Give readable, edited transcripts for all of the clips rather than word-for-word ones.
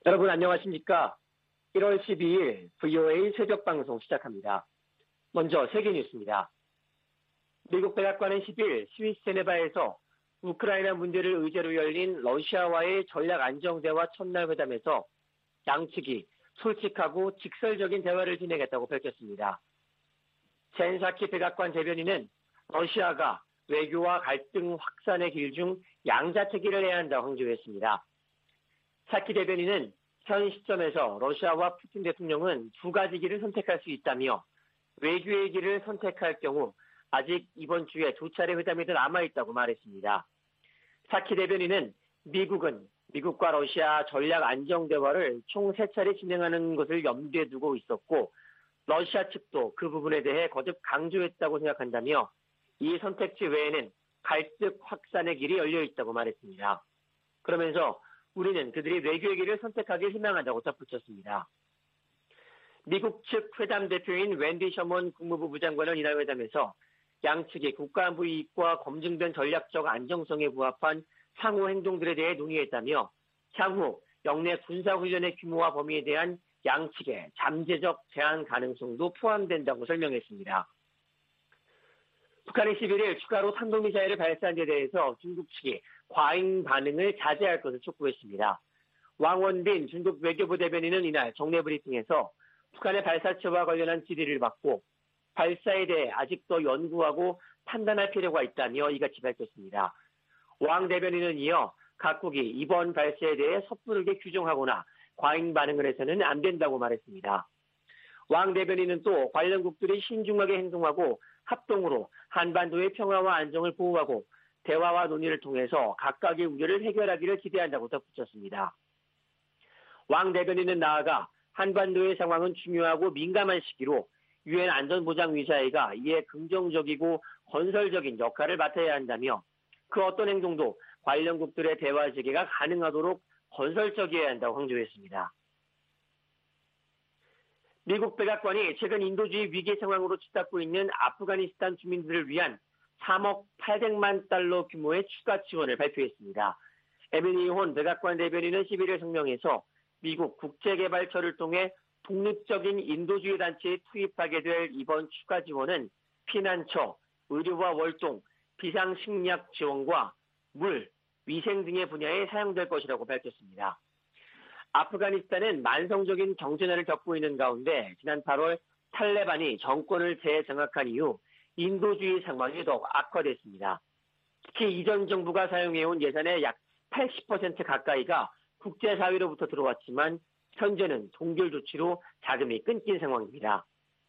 여러분 안녕하십니까? 1월 12일 VOA 새벽 방송 시작합니다. 먼저 세계 뉴스입니다. 미국 백악관은 10일 스위스 제네바에서 우크라이나 문제를 의제로 열린 러시아와의 전략 안정대화 첫날 회담에서 양측이 솔직하고 직설적인 대화를 진행했다고 밝혔습니다. 젠 사키 백악관 대변인은 러시아가 외교와 갈등 확산의 길 중 양자택일을 해야 한다고 강조했습니다. 사키 대변인은 현 시점에서 러시아와 푸틴 대통령은 두 가지 길을 선택할 수 있다며 외교의 길을 선택할 경우 아직 이번 주에 두 차례 회담이 더 남아있다고 말했습니다. 사키 대변인은 미국은 미국과 러시아 전략 안정 대화를 총 3차례 진행하는 것을 염두에 두고 있었고 러시아 측도 그 부분에 대해 거듭 강조했다고 생각한다며 이 선택지 외에는 갈등 확산의 길이 열려 있다고 말했습니다. 그러면서 우리는 그들이 외교의 길을 선택하길 희망한다고 덧붙였습니다. 미국 측 회담 대표인 웬디 셔먼 국무부 부장관은 이날 회담에서 양측이 국가안보 이익과 검증된 전략적 안정성에 부합한 상호 행동들에 대해 논의했다며 향후 영내 군사훈련의 규모와 범위에 대한 양측의 잠재적 제한 가능성도 포함된다고 설명했습니다. 북한이 11일 추가로 탄도미사일을 발사한 데 대해서 중국 측이 과잉 반응을 자제할 것을 촉구했습니다. 왕원빈 중국 외교부 대변인은 이날 정례 브리핑에서 북한의 발사체와 관련한 질의를 받고 발사에 대해 아직 더 연구하고 판단할 필요가 있다며 이같이 밝혔습니다. 왕 대변인은 이어 각국이 이번 발사에 대해 섣부르게 규정하거나 과잉 반응을 해서는 안 된다고 말했습니다. 왕 대변인은 또 관련국들이 신중하게 행동하고 합동으로 한반도의 평화와 안정을 보호하고 대화와 논의를 통해서 각각의 우려를 해결하기를 기대한다고 덧붙였습니다. 왕 대변인은 나아가 한반도의 상황은 중요하고 민감한 시기로 유엔 안전보장위사회가 이에 긍정적이고 건설적인 역할을 맡아야 한다며 그 어떤 행동도 관련국들의 대화 재개가 가능하도록 건설적이어야 한다고 강조했습니다. 미국 백악관이 최근 인도주의 위기 상황으로 치닫고 있는 아프가니스탄 주민들을 위한 3억 800만 달러 규모의 추가 지원을 발표했습니다. 에미니 혼 백악관 대변인은 11일 성명에서 미국 국제개발처를 통해 독립적인 인도주의 단체에 투입하게 될 이번 추가 지원은 피난처, 의료와 월동, 비상식량 지원과 물, 위생 등의 분야에 사용될 것이라고 밝혔습니다. 아프가니스탄은 만성적인 경제난을 겪고 있는 가운데 지난 8월 탈레반이 정권을 재정악한 이후 인도주의 상황이 더욱 악화됐습니다. 특히 이전 정부가 사용해온 예산의 약 80% 가까이가 국제사회로부터 들어왔지만 현재는 동결 조치로 자금이 끊긴 상황입니다.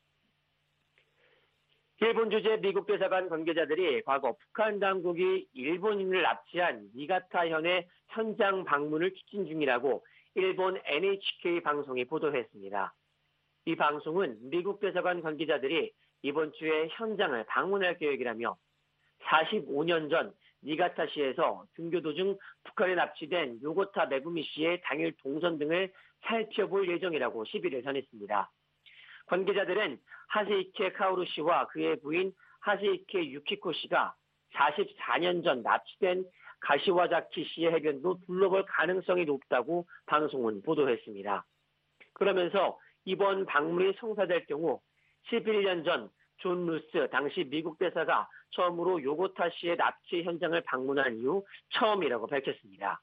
일본 주재 미국 대사관 관계자들이 과거 북한 당국이 일본인을 납치한 니가타 현의 현장 방문을 추진 중이라고 일본 NHK 방송이 보도했습니다. 이 방송은 미국 대사관 관계자들이 이번 주에 현장을 방문할 계획이라며 45년 전 니가타시에서 등교 도중 북한에 납치된 요고타 메구미 씨의 당일 동선 등을 살펴볼 예정이라고 11일 전했습니다. 관계자들은 하세이케 카오루 씨와 그의 부인 하세이케 유키코 씨가 44년 전 납치된 가시와자키 씨의 해변도 둘러볼 가능성이 높다고 방송은 보도했습니다. 그러면서 이번 방문이 성사될 경우 11년 전 존 루스 당시 미국 대사가 처음으로 요고타 씨의 납치 현장을 방문한 이후 처음이라고 밝혔습니다.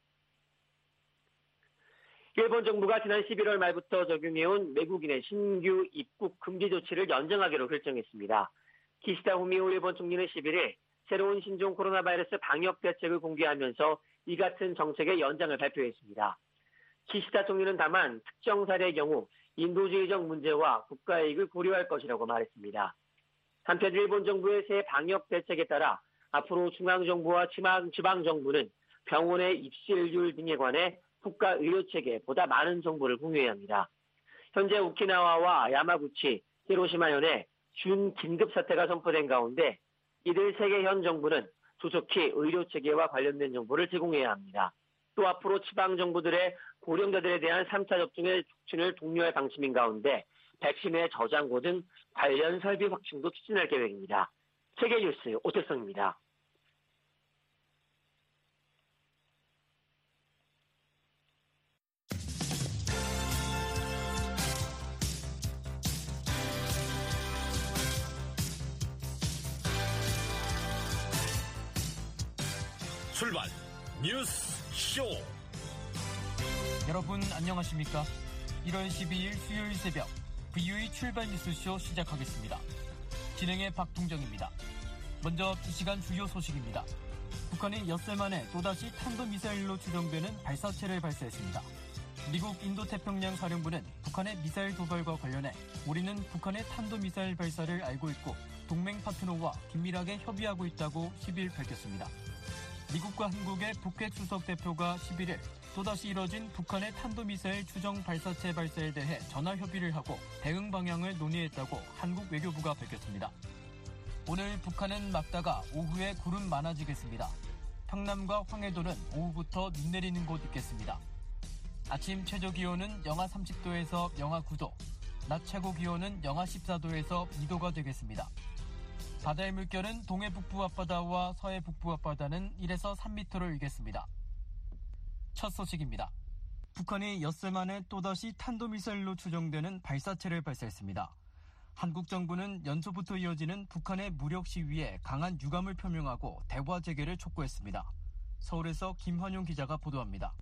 일본 정부가 지난 11월 말부터 적용해온 외국인의 신규 입국 금지 조치를 연장하기로 결정했습니다. 기시다 후미오 일본 총리는 11일 새로운 신종 코로나 바이러스 방역 대책을 공개하면서 이 같은 정책의 연장을 발표했습니다. 기시다 총리는 다만 특정 사례의 경우 인도주의적 문제와 국가이익을 고려할 것이라고 말했습니다. 한편 일본 정부의 새 방역 대책에 따라 앞으로 중앙정부와 지방정부는 병원의 입실률 등에 관해 국가의료체계에 보다 많은 정보를 공유해야 합니다. 현재 오키나와와 야마구치, 히로시마현에 준긴급 사태가 선포된 가운데 이들 세 개 현 정부는 조속히 의료체계와 관련된 정보를 제공해야 합니다. 또 앞으로 지방정부들의 고령자들에 대한 3차 접종의 촉진을 독려할 방침인 가운데 백신의 저장고 등 관련 설비 확충도 추진할 계획입니다. 세계뉴스 오태성입니다. 출발 뉴스 쇼. 여러분 안녕하십니까? 1월 12일 수요일 새벽 VOE 출발 뉴스쇼 시작하겠습니다. 진행의 박동정입니다. 먼저 이 시간 주요 소식입니다. 북한이 엿새 만에 또다시 탄도미사일로 추정되는 발사체를 발사했습니다. 미국 인도태평양 사령부는 북한의 미사일 도발과 관련해 우리는 북한의 탄도미사일 발사를 알고 있고 동맹 파트너와 긴밀하게 협의하고 있다고 10일 밝혔습니다. 미국과 한국의 북핵 수석 대표가 11일 또다시 이뤄진 북한의 탄도미사일 추정 발사체 발사에 대해 전화 협의를 하고 대응 방향을 논의했다고 한국 외교부가 밝혔습니다. 오늘 북한은 맑다가 오후에 구름 많아지겠습니다. 평남과 황해도는 오후부터 눈 내리는 곳 있겠습니다. 아침 최저 기온은 영하 30도에서 영하 9도, 낮 최고 기온은 영하 14도에서 2도가 되겠습니다. 바다의 물결은 동해 북부 앞바다와 서해 북부 앞바다는 1에서 3m를 일겠습니다. 첫 소식입니다. 북한이 엿새 만에 또다시 탄도미사일로 추정되는 발사체를 발사했습니다. 한국 정부는 연초부터 이어지는 북한의 무력 시위에 강한 유감을 표명하고 대화 재개를 촉구했습니다. 서울에서 김환용 기자가 보도합니다.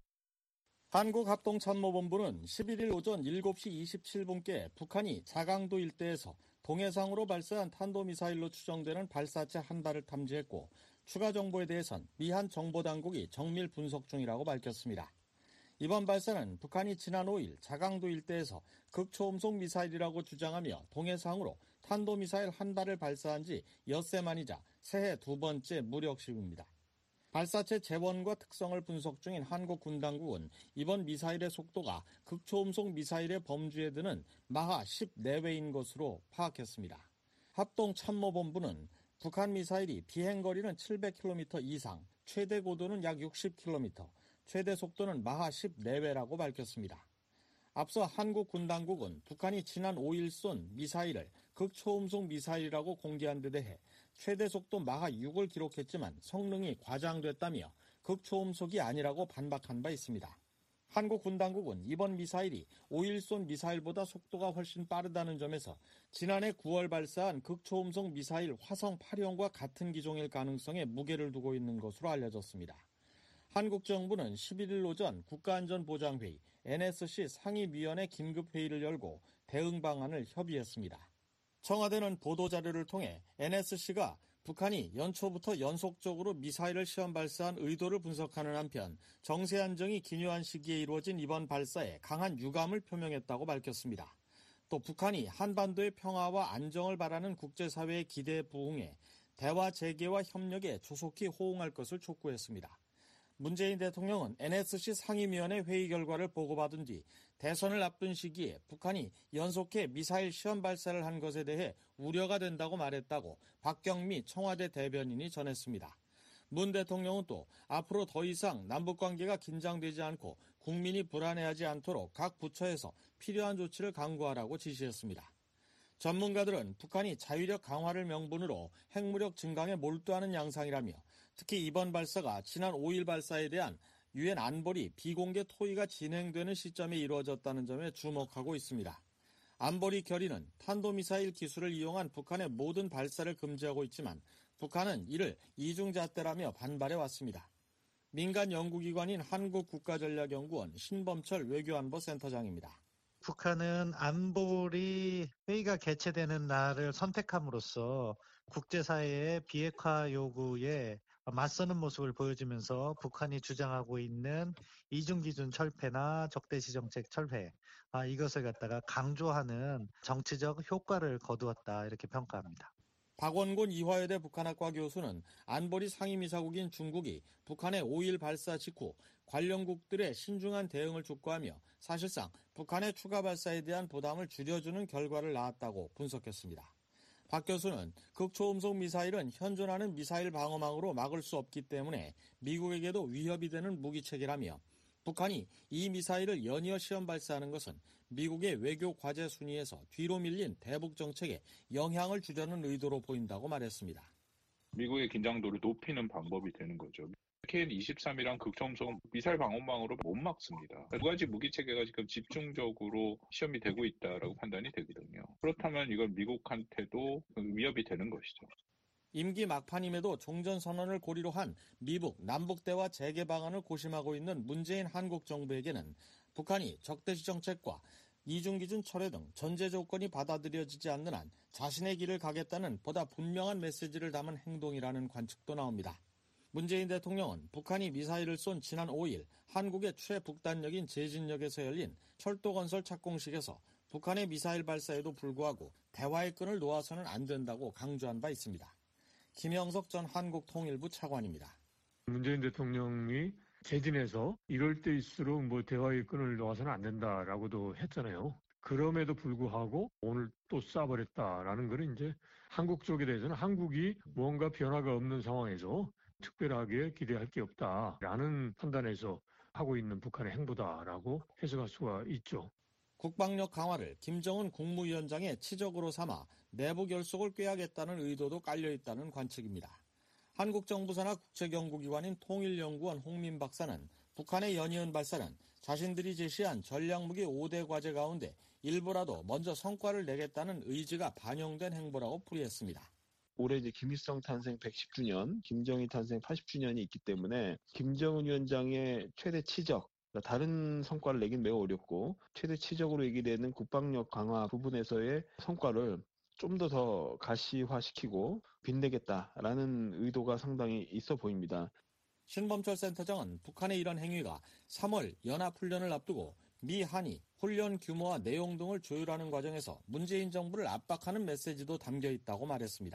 한국합동참모본부는 11일 오전 7시 27분께 북한이 자강도 일대에서 동해상으로 발사한 탄도미사일로 추정되는 발사체 한 발을 탐지했고 추가 정보에 대해선 미한 정보당국이 정밀 분석 중이라고 밝혔습니다. 이번 발사는 북한이 지난 5일 자강도 일대에서 극초음속 미사일이라고 주장하며 동해상으로 탄도미사일 한 발을 발사한 지 엿새 만이자 새해 두 번째 무력 시위입니다. 발사체 재원과 특성을 분석 중인 한국 군 당국은 이번 미사일의 속도가 극초음속 미사일의 범주에 드는 마하 10 내외인 것으로 파악했습니다. 합동참모본부는 북한 미사일이 비행거리는 700km 이상, 최대 고도는 약 60km, 최대 속도는 마하 10 내외라고 밝혔습니다. 앞서 한국 군 당국은 북한이 지난 5일 쏜 미사일을 극초음속 미사일이라고 공개한 데 대해 최대 속도 마하 6을 기록했지만 성능이 과장됐다며 극초음속이 아니라고 반박한 바 있습니다. 한국 군 당국은 이번 미사일이 5일 쏜 미사일보다 속도가 훨씬 빠르다는 점에서 지난해 9월 발사한 극초음속 미사일 화성 8형과 같은 기종일 가능성에 무게를 두고 있는 것으로 알려졌습니다. 한국 정부는 11일 오전 국가안전보장회의 NSC 상임위원회 긴급회의를 열고 대응 방안을 협의했습니다. 청와대는 보도자료를 통해 NSC가 북한이 연초부터 연속적으로 미사일을 시험 발사한 의도를 분석하는 한편 정세 안정이 기묘한 시기에 이루어진 이번 발사에 강한 유감을 표명했다고 밝혔습니다. 또 북한이 한반도의 평화와 안정을 바라는 국제사회의 기대에 부응해 대화 재개와 협력에 조속히 호응할 것을 촉구했습니다. 문재인 대통령은 NSC 상임위원회 회의 결과를 보고받은 뒤 대선을 앞둔 시기에 북한이 연속해 미사일 시험 발사를 한 것에 대해 우려가 된다고 말했다고 박경미 청와대 대변인이 전했습니다. 문 대통령은 또 앞으로 더 이상 남북관계가 긴장되지 않고 국민이 불안해하지 않도록 각 부처에서 필요한 조치를 강구하라고 지시했습니다. 전문가들은 북한이 자위력 강화를 명분으로 핵무력 증강에 몰두하는 양상이라며 특히 이번 발사가 지난 5일 발사에 대한 유엔 안보리 비공개 토의가 진행되는 시점에 이루어졌다는 점에 주목하고 있습니다. 안보리 결의는 탄도미사일 기술을 이용한 북한의 모든 발사를 금지하고 있지만 북한은 이를 이중잣대라며 반발해왔습니다. 민간 연구기관인 한국국가전략연구원 신범철 외교안보센터장입니다. 북한은 안보리 회의가 개최되는 날을 선택함으로써 국제사회의 비핵화 요구에 맞서는 모습을 보여주면서 북한이 주장하고 있는 이중기준 철폐나 적대시 정책 철폐, 이것을 갖다가 강조하는 정치적 효과를 거두었다 이렇게 평가합니다. 박원곤 이화여대 북한학과 교수는 안보리 상임이사국인 중국이 북한의 5일 발사 직후 관련국들의 신중한 대응을 촉구하며 사실상 북한의 추가 발사에 대한 부담을 줄여주는 결과를 낳았다고 분석했습니다. 박 교수는 극초음속 미사일은 현존하는 미사일 방어망으로 막을 수 없기 때문에 미국에게도 위협이 되는 무기체계라며 북한이 이 미사일을 연이어 시험 발사하는 것은 미국의 외교 과제 순위에서 뒤로 밀린 대북 정책에 영향을 주려는 의도로 보인다고 말했습니다. 미국의 긴장도를 높이는 방법이 되는 거죠. KN-23이랑 극초음속 미사일 방어망으로 못 막습니다. 두 가지 무기체계가 지금 집중적으로 시험이 되고 있다라고 판단이 되거든요. 그렇다면 이건 미국한테도 위협이 되는 것이죠. 임기 막판임에도 종전선언을 고리로 한 미북 남북대화 재개 방안을 고심하고 있는 문재인 한국 정부에게는 북한이 적대시 정책과 이중기준 철회 등 전제 조건이 받아들여지지 않는 한 자신의 길을 가겠다는 보다 분명한 메시지를 담은 행동이라는 관측도 나옵니다. 문재인 대통령은 북한이 미사일을 쏜 지난 5일 한국의 최북단역인 제진역에서 열린 철도건설 착공식에서 북한의 미사일 발사에도 불구하고 대화의 끈을 놓아서는 안 된다고 강조한 바 있습니다. 김영석 전 한국통일부 차관입니다. 문재인 대통령이 제진에서 이럴 때일수록 대화의 끈을 놓아서는 안 된다라고도 했잖아요. 그럼에도 불구하고 오늘 또 쏴버렸다라는 것은 이제 한국 쪽에 대해서는 한국이 뭔가 변화가 없는 상황에서 특별하게 기대할 게 없다라는 판단에서 하고 있는 북한의 행보다라고 해석할 수가 있죠. 국방력 강화를 김정은 국무위원장의 치적으로 삼아 내부 결속을 꾀하겠다는 의도도 깔려있다는 관측입니다. 한국 정부 산하 국책연구기관인 통일연구원 홍민 박사는 북한의 연이은 발사는 자신들이 제시한 전략무기 5대 과제 가운데 일부라도 먼저 성과를 내겠다는 의지가 반영된 행보라고 풀이했습니다. 올해 이제 김일성 탄생 110주년, 김정일 탄생 80주년이 있기 때문에 김정은 위원장의 최대 치적, 다른 성과를 내긴 매우 어렵고 최대 치적으로 얘기되는 국방력 강화 부분에서의 성과를 좀 더 가시화시키고 빛내겠다라는 의도가 상당히 있어 보입니다. 신범철 센터장은 북한의 이런 행위가 3월 연합훈련을 앞두고 미, 한이 훈련 규모와 내용 등을 조율하는 과정에서 문재인 정부를 압박하는 메시지도 담겨 있다고 말했습니다.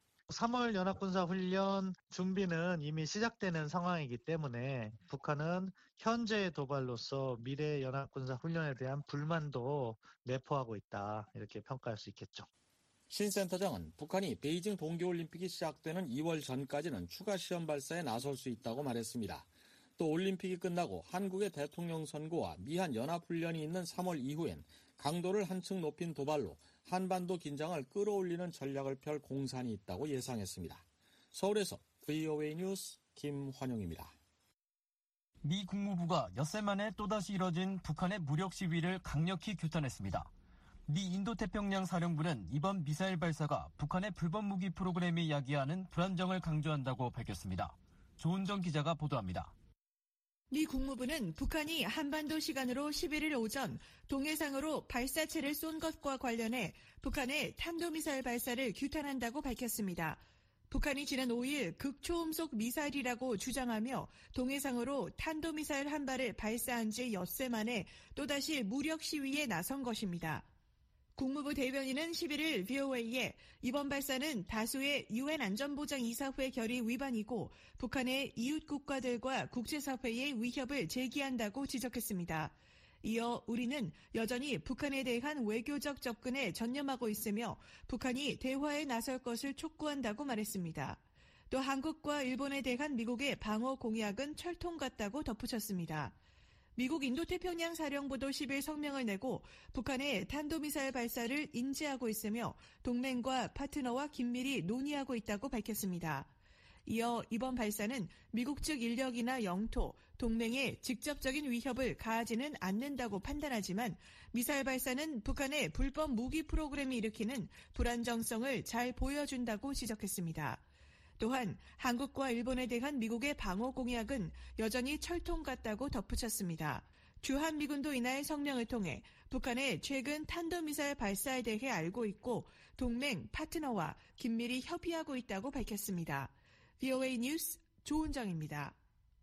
3월 연합군사훈련 준비는 이미 시작되는 상황이기 때문에 북한은 현재의 도발로서 미래 연합군사훈련에 대한 불만도 내포하고 있다, 이렇게 평가할 수 있겠죠. 신 센터장은 북한이 베이징 동계올림픽이 시작되는 2월 전까지는 추가 시험 발사에 나설 수 있다고 말했습니다. 또 올림픽이 끝나고 한국의 대통령 선거와 미한 연합훈련이 있는 3월 이후엔 강도를 한층 높인 도발로 한반도 긴장을 끌어올리는 전략을 펼 공산이 있다고 예상했습니다. 서울에서 VOA 뉴스 김환영입니다. 미 국무부가 엿새 만에 또다시 이뤄진 북한의 무력 시위를 강력히 규탄했습니다. 미 인도태평양 사령부는 이번 미사일 발사가 북한의 불법 무기 프로그램이 야기하는 불안정을 강조한다고 밝혔습니다. 조은정 기자가 보도합니다. 미 국무부는 북한이 한반도 시간으로 11일 오전 동해상으로 발사체를 쏜 것과 관련해 북한의 탄도미사일 발사를 규탄한다고 밝혔습니다. 북한이 지난 5일 극초음속 미사일이라고 주장하며 동해상으로 탄도미사일 한 발을 발사한 지 엿새 만에 또다시 무력 시위에 나선 것입니다. 국무부 대변인은 11일 VOA에 이번 발사는 다수의 UN 안전보장이사회 결의 위반이고 북한의 이웃 국가들과 국제사회의 위협을 제기한다고 지적했습니다. 이어 우리는 여전히 북한에 대한 외교적 접근에 전념하고 있으며 북한이 대화에 나설 것을 촉구한다고 말했습니다. 또 한국과 일본에 대한 미국의 방어 공약은 철통 같다고 덧붙였습니다. 미국 인도태평양 사령부도 10일 성명을 내고 북한의 탄도미사일 발사를 인지하고 있으며 동맹과 파트너와 긴밀히 논의하고 있다고 밝혔습니다. 이어 이번 발사는 미국 측 인력이나 영토, 동맹에 직접적인 위협을 가하지는 않는다고 판단하지만 미사일 발사는 북한의 불법 무기 프로그램이 일으키는 불안정성을 잘 보여준다고 지적했습니다. 또한 한국과 일본에 대한 미국의 방어 공약은 여전히 철통 같다고 덧붙였습니다. 주한미군도 이날 성명을 통해 북한의 최근 탄도미사일 발사에 대해 알고 있고 동맹, 파트너와 긴밀히 협의하고 있다고 밝혔습니다. VOA 뉴스 조은정입니다.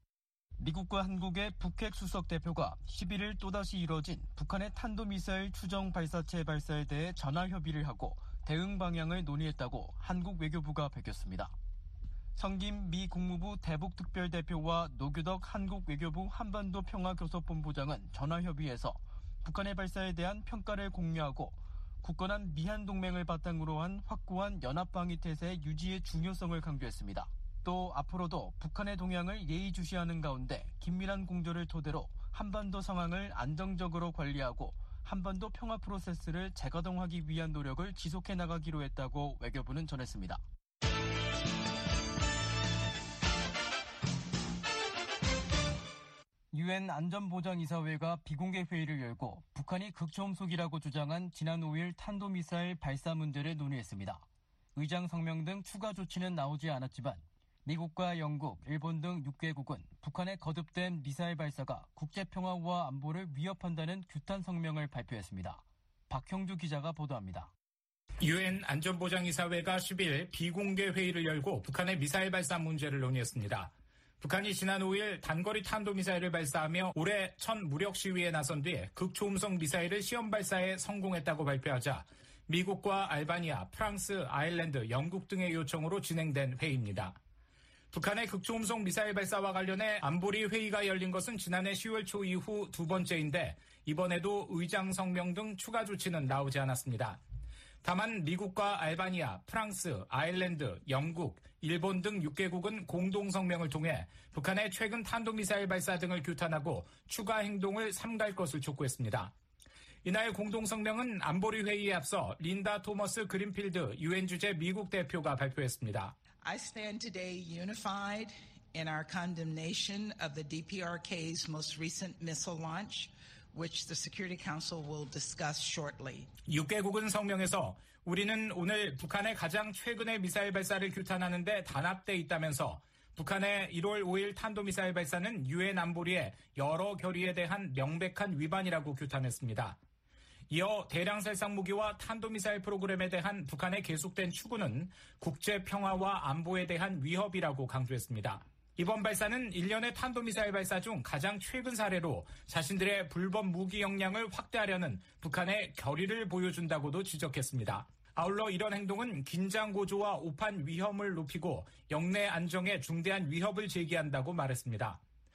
미국과 한국의 북핵 수석 대표가 11일 또다시 이뤄진 북한의 탄도미사일 추정 발사체 발사에 대해 전화 협의를 하고 대응 방향을 논의했다고 한국 외교부가 밝혔습니다. 성김 미 국무부 대북특별대표와 노규덕 한국 외교부 한반도 평화교섭본부장은 전화협의에서 북한의 발사에 대한 평가를 공유하고 굳건한 미한 동맹을 바탕으로 한 확고한 연합방위태세 유지의 중요성을 강조했습니다. 또 앞으로도 북한의 동향을 예의주시하는 가운데 긴밀한 공조를 토대로 한반도 상황을 안정적으로 관리하고 한반도 평화 프로세스를 재가동하기 위한 노력을 지속해 나가기로 했다고 외교부는 전했습니다. UN 안전보장이사회가 비공개 회의를 열고 북한이 극초음속이라고 주장한 지난 5일 탄도미사일 발사 문제를 논의했습니다. 의장 성명 등 추가 조치는 나오지 않았지만 미국과 영국, 일본 등 6개국은 북한의 거듭된 미사일 발사가 국제평화와 안보를 위협한다는 규탄 성명을 발표했습니다. 박형주 기자가 보도합니다. 유엔 안전보장이사회가 10일 비공개 회의를 열고 북한의 미사일 발사 문제를 논의했습니다. 북한이 지난 5일 단거리 탄도미사일을 발사하며 올해 첫 무력 시위에 나선 뒤 극초음속 미사일을 시험 발사에 성공했다고 발표하자 미국과 알바니아, 프랑스, 아일랜드, 영국 등의 요청으로 진행된 회의입니다. 북한의 극초음속 미사일 발사와 관련해 안보리 회의가 열린 것은 지난해 10월 초 이후 두 번째인데 이번에도 의장 성명 등 추가 조치는 나오지 않았습니다. 다만 미국과 알바니아, 프랑스, 아일랜드, 영국, 일본 등 6개국은 공동 성명을 통해 북한의 최근 탄도미사일 발사 등을 규탄하고 추가 행동을 삼갈 것을 촉구했습니다. 이날 공동 성명은 안보리 회의에 앞서 린다 토머스 그린필드 유엔 주재 미국 대표가 발표했습니다. I stand today unified in our condemnation of the DPRK's most recent missile launch, which the Security Council will discuss shortly. 6개국은 성명에서 우리는 오늘 북한의 가장 최근의 미사일 발사를 규탄하는 데 단합돼 있다면서 북한의 1월 5일 탄도미사일 발사는 유엔 안보리의 여러 결의에 대한 명백한 위반이라고 규탄했습니다. 이어 대량 살상 무기와 탄도미사일 프로그램에 대한 북한의 계속된 추구는 국제 평화와 안보에 대한 위협이라고 강조했습니다. 이번 발사는 1년의 탄도미사일 발사 중 가장 최근 사례로 자신들의 불법 무기 역량을 확대하려는 북한의 결의를 보여준다고도 지적했습니다. 아울러 이런 행동은 긴장 고조와 오판 위험을 높이고 영내 안정에 중대한 위협을 제기한다고 말했습니다.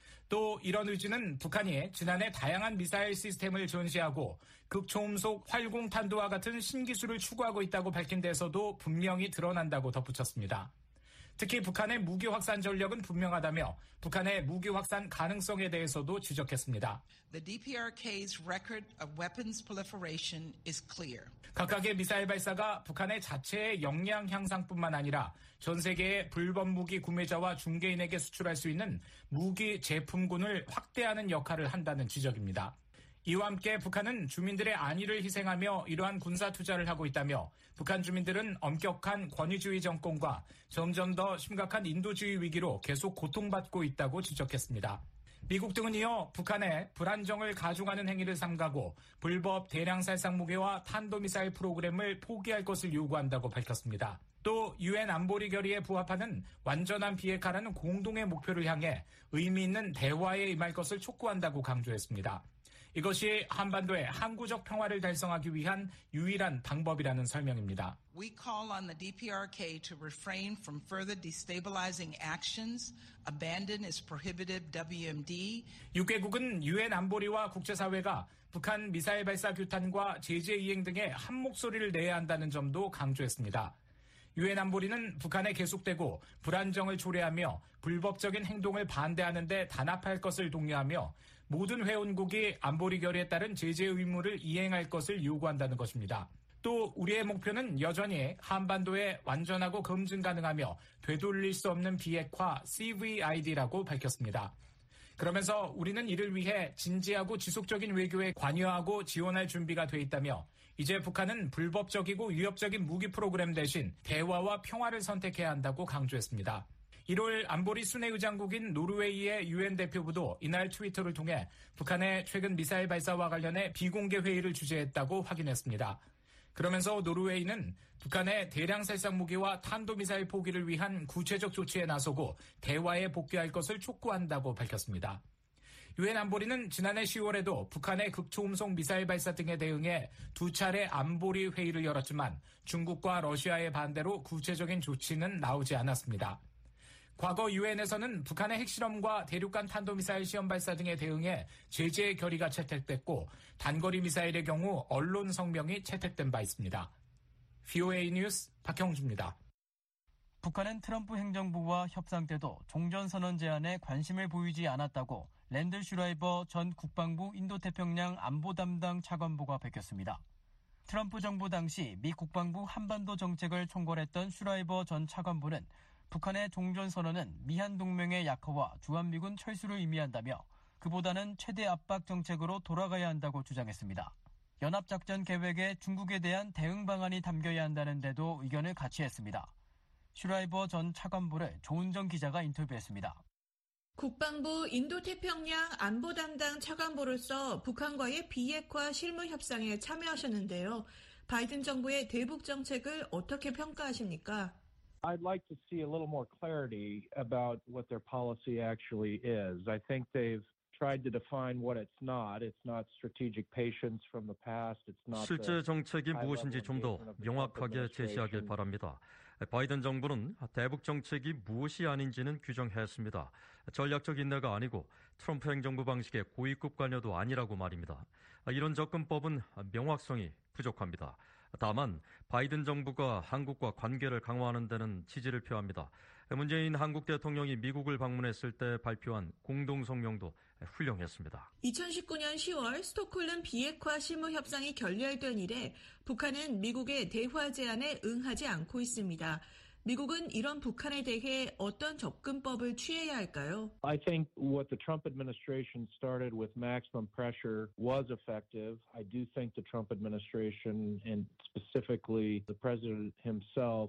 또 이런 의지는 북한이 지난해 다양한 미사일 시스템을 전시하고 극초음속 활공탄도와 같은 신기술을 추구하고 있다고 밝힌 데서도 분명히 드러난다고 덧붙였습니다. 특히 북한의 무기 확산 전력은 분명하다며 북한의 무기 확산 가능성에 대해서도 지적했습니다. The DPRK's record of weapons proliferation is clear. 각각의 미사일 발사가 북한의 자체의 역량 향상뿐만 아니라 전 세계의 불법 무기 구매자와 중개인에게 수출할 수 있는 무기 제품군을 확대하는 역할을 한다는 지적입니다. 이와 함께 북한은 주민들의 안위를 희생하며 이러한 군사 투자를 하고 있다며 북한 주민들은 엄격한 권위주의 정권과 점점 더 심각한 인도주의 위기로 계속 고통받고 있다고 지적했습니다. 미국 등은 이어 북한의 불안정을 가중하는 행위를 삼가고 불법 대량 살상 무기와 탄도미사일 프로그램을 포기할 것을 요구한다고 밝혔습니다. 또 유엔 안보리 결의에 부합하는 완전한 비핵화라는 공동의 목표를 향해 의미 있는 대화에 임할 것을 촉구한다고 강조했습니다. 이것이 한반도의 항구적 평화를 달성하기 위한 유일한 방법이라는 설명입니다. We call on the DPRK to refrain from further destabilizing actions, abandon its prohibited WMD. 6개국은 유엔 안보리와 국제사회가 북한 미사일 발사 규탄과 제재 이행 등에 한 목소리를 내야 한다는 점도 강조했습니다. 유엔 안보리는 북한에 계속되고 불안정을 초래하며 불법적인 행동을 반대하는 데 단합할 것을 독려하며 모든 회원국이 안보리 결의에 따른 제재 의무를 이행할 것을 요구한다는 것입니다. 또 우리의 목표는 여전히 한반도에 완전하고 검증 가능하며 되돌릴 수 없는 비핵화 CVID라고 밝혔습니다. 그러면서 우리는 이를 위해 진지하고 지속적인 외교에 관여하고 지원할 준비가 돼 있다며 이제 북한은 불법적이고 위협적인 무기 프로그램 대신 대화와 평화를 선택해야 한다고 강조했습니다. 1월 안보리 순회의장국인 노르웨이의 유엔 대표부도 이날 트위터를 통해 북한의 최근 미사일 발사와 관련해 비공개 회의를 주재했다고 확인했습니다. 그러면서 노르웨이는 북한의 대량 살상 무기와 탄도미사일 포기를 위한 구체적 조치에 나서고 대화에 복귀할 것을 촉구한다고 밝혔습니다. 유엔 안보리는 지난해 10월에도 북한의 극초음속 미사일 발사 등에 대응해 두 차례 안보리 회의를 열었지만 중국과 러시아의 반대로 구체적인 조치는 나오지 않았습니다. 과거 유엔에서는 북한의 핵실험과 대륙간 탄도미사일 시험 발사 등에 대응해 제재 결의가 채택됐고 단거리 미사일의 경우 언론 성명이 채택된 바 있습니다. VOA 뉴스 박형주입니다. 북한은 트럼프 행정부와 협상 때도 종전선언 제안에 관심을 보이지 않았다고 랜들 슈라이버 전 국방부 인도태평양 안보 담당 차관보가 밝혔습니다. 트럼프 정부 당시 미 국방부 한반도 정책을 총괄했던 슈라이버 전 차관보는 북한의 종전선언은 미한 동맹의 약화와 주한미군 철수를 의미한다며 그보다는 최대 압박 정책으로 돌아가야 한다고 주장했습니다. 연합작전 계획에 중국에 대한 대응 방안이 담겨야 한다는 데도 의견을 같이 했습니다. 슈라이버 전 차관보를 조은정 기자가 인터뷰했습니다. 국방부 인도태평양 안보 담당 차관보로서 북한과의 비핵화 실무 협상에 참여하셨는데요. 바이든 정부의 대북 정책을 어떻게 평가하십니까? I'd like to see a little more clarity about what their policy actually is. I think they've tried to define what it's not. It's not strategic patience from the past. It's not 실제 정책이 무엇인지 좀 더 명확하게 제시하길 바랍니다. 바이든 정부는 대북 정책이 무엇이 아닌지는 규정했습니다. 전략적 인내가 아니고 트럼프 행정부 방식의 고위급 관여도 아니라고 말입니다. 이런 접근법은 명확성이 부족합니다. 다만 바이든 정부가 한국과 관계를 강화하는 데는 지지를 표합니다. 문재인 한국 대통령이 미국을 방문했을 때 발표한 공동성명도 훌륭했습니다. 2019년 10월 스톡홀름 비핵화 실무 협상이 결렬된 이래 북한은 미국의 대화 제안에 응하지 않고 있습니다. 미국은 이런 북한에 대해 어떤 접근법을 취해야 할까요? I think what the Trump administration started with maximum pressure was effective. I do think the Trump administration and specifically the president himself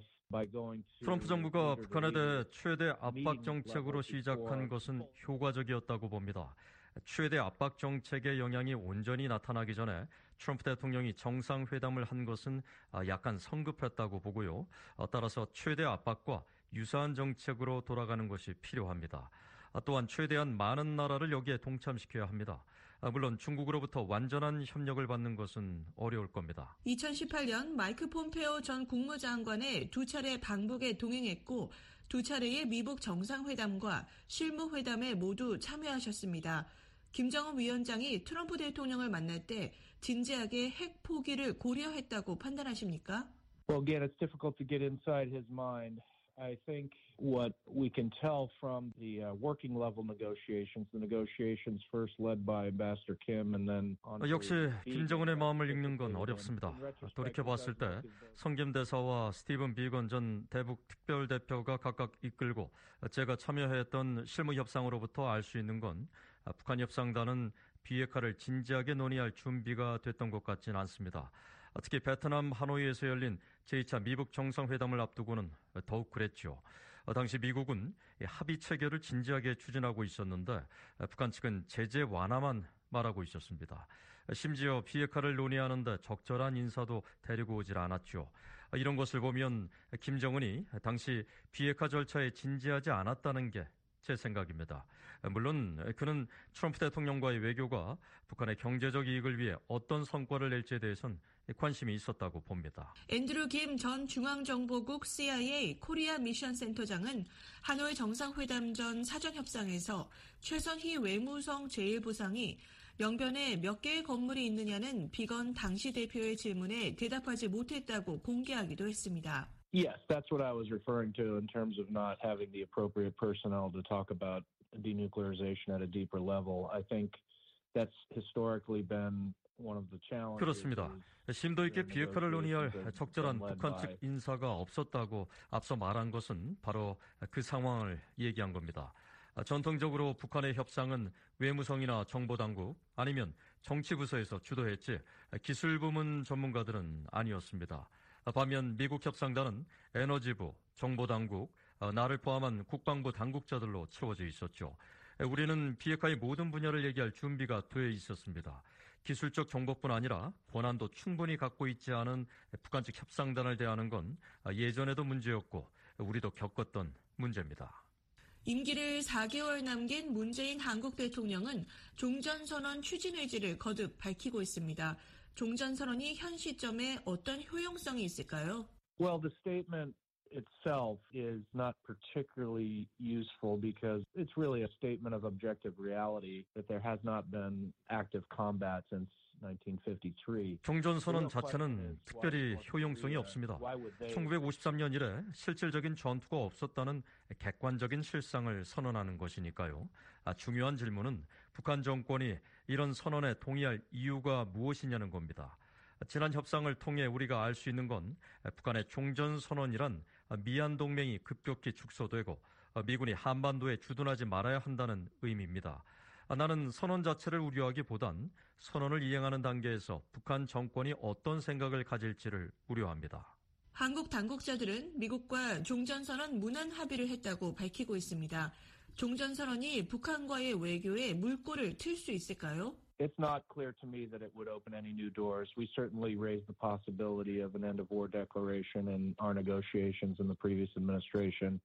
트럼프 정부가 북한에 대해 최대 압박 정책으로 시작한 것은 효과적이었다고 봅니다. 최대 압박 정책의 영향이 온전히 나타나기 전에 트럼프 대통령이 정상회담을 한 것은 약간 성급했다고 보고요. 따라서 최대 압박과 유사한 정책으로 돌아가는 것이 필요합니다. 또한 최대한 많은 나라를 여기에 동참시켜야 합니다. 물론 중국으로부터 완전한 협력을 받는 것은 어려울 겁니다. 2018년 마이크 폼페오 전 국무장관의 2차례 방북에 동행했고 2차례의 미북 정상회담과 실무회담에 모두 참여하셨습니다. 김정은 위원장이 트럼프 대통령을 만날 때 진지하게 핵 포기를 고려했다고 판단하십니까? Well, again, it's difficult to get inside his mind. I think what we can tell from the working level negotiations, the negotiations first led by Ambassador Kim and then on. 역시 김정은의 마음을 읽는 건 어렵습니다. 돌이켜봤을 때 성김 대사와 스티븐 비건 전 대북 특별대표가 각각 이끌고 제가 참여했던 실무 협상으로부터 알 수 있는 건 북한 협상단은 비핵화를 진지하게 논의할 준비가 됐던 것 같지는 않습니다. 특히 베트남 하노이에서 열린 제2차 미북 정상회담을 앞두고는 더욱 그랬죠. 당시 미국은 합의 체결을 진지하게 추진하고 있었는데 북한 측은 제재 완화만 말하고 있었습니다. 심지어 비핵화를 논의하는데 적절한 인사도 데리고 오질 않았죠. 이런 것을 보면 김정은이 당시 비핵화 절차에 진지하지 않았다는 게 제 생각입니다. 물론 그는 트럼프 대통령과의 외교가 북한의 경제적 이익을 위해 어떤 성과를 낼지에 대해선 관심이 있었다고 봅니다. 앤드루 김 전 중앙정보국 CIA 코리아 미션 센터장은 하노이 정상회담 전 사전협상에서 최선희 외무성 제1부상이 영변에 몇 개의 건물이 있느냐는 비건 당시 대표의 질문에 대답하지 못했다고 공개하기도 했습니다. Yes, that's what I was referring to in terms of not having the appropriate personnel to talk about denuclearization at a deeper level. I think that's historically been one of the challenges. 그렇습니다. 심도 있게 비핵화를 논의할 적절한 북한 측 인사가 없었다고 앞서 말한 것은 바로 그 상황을 얘기한 겁니다. 전통적으로 북한의 협상은 외무성이나 정보당국 아니면 정치부서에서 주도했지 기술부문 전문가들은 아니었습니다. 반면 미국 협상단은 에너지부, 정보당국, 나를 포함한 국방부 당국자들로 채워져 있었죠. 우리는 비핵화의 모든 분야를 얘기할 준비가 돼 있었습니다. 기술적 정보뿐 아니라 권한도 충분히 갖고 있지 않은 북한 측 협상단을 대하는 건 예전에도 문제였고 우리도 겪었던 문제입니다. 임기를 4개월 남긴 문재인 한국 대통령은 종전선언 추진 의지를 거듭 밝히고 있습니다. 종전선언이 현 시점에 어떤 효용성이 있을까요? Well, the statement itself is not particularly useful because it's really a statement of objective reality that there has not been active combat since 1953. 종전선언 자체는 특별히 효용성이 없습니다. 1953년 이래 실질적인 전투가 없었다는 객관적인 실상을 선언하는 것이니까요. 중요한 질문은 북한 정권이 이런 선언에 동의할 이유가 무엇이냐는 겁니다. 지난 협상을 통해 우리가 알 수 있는 건 북한의 종전선언이란 미한 동맹이 급격히 축소되고 미군이 한반도에 주둔하지 말아야 한다는 의미입니다. 나는 선언 자체를 우려하기보단 선언을 이행하는 단계에서 북한 정권이 어떤 생각을 가질지를 우려합니다. 한국 당국자들은 미국과 종전선언 무난 합의를 했다고 밝히고 있습니다. 종전선언이 북한과의 외교에 물꼬를 틀 수 있을까요? It's not clear to me that it would open any new doors. We certainly raised the possibility of an end-of-war declaration in our negotiations in the previous administration.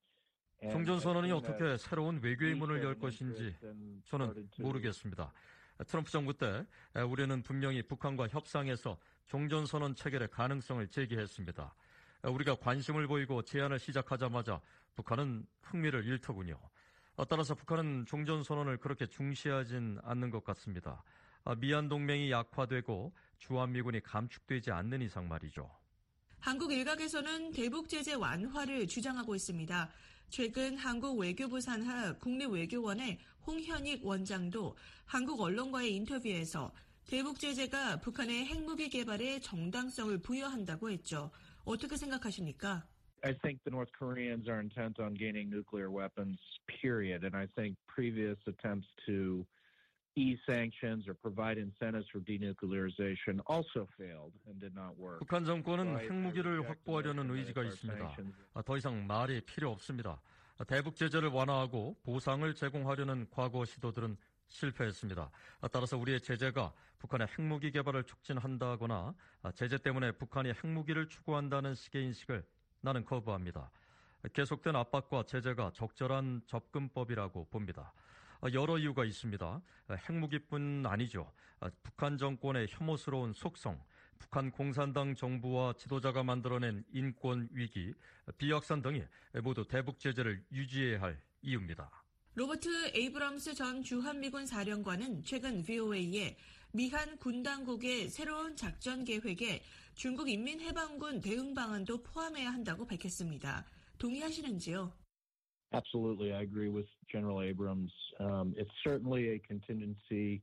종전선언이 어떻게 새로운 외교의 문을 열 것인지 저는 모르겠습니다. 트럼프 정부 때 우리는 분명히 북한과 협상에서 종전선언 체결의 가능성을 제기했습니다. 우리가 관심을 보이고 제안을 시작하자마자 북한은 흥미를 잃더군요. 따라서 북한은 종전선언을 그렇게 중시하진 않는 것 같습니다. 미한 동맹이 약화되고 주한미군이 감축되지 않는 이상 말이죠. 한국 일각에서는 대북 제재 완화를 주장하고 있습니다. 최근 한국 외교부 산하 국립외교원의 홍현익 원장도 한국 언론과의 인터뷰에서 대북 제재가 북한의 핵무기 개발에 정당성을 부여한다고 했죠. 어떻게 생각하십니까? I think the North Koreans are intent on gaining nuclear weapons, period. And I think previous attempts to ease sanctions or provide incentives for denuclearization also failed and did not work. 북한 정권은 핵무기를 확보하려는 의지가 있습니다. 더 이상 말이 필요 없습니다. 대북 제재를 완화하고 보상을 제공하려는 과거 시도들은 실패했습니다. 따라서 우리의 제재가 북한의 핵무기 개발을 촉진한다거나 제재 때문에 북한이 핵무기를 추구한다는 식의 인식을 나는 거부합니다. 계속된 압박과 제재가 적절한 접근법이라고 봅니다. 여러 이유가 있습니다. 핵무기뿐 아니죠. 북한 정권의 혐오스러운 속성, 북한 공산당 정부와 지도자가 만들어낸 인권 위기, 비확산 등이 모두 대북 제재를 유지해야 할 이유입니다. 로버트 에이브럼스 전 주한미군 사령관은 최근 VOA에 미한 군 당국의 새로운 작전 계획에 중국 인민해방군 대응 방안도 포함해야 한다고 밝혔습니다. 동의하시는지요? Absolutely, I agree with General Abrams. It's certainly a contingency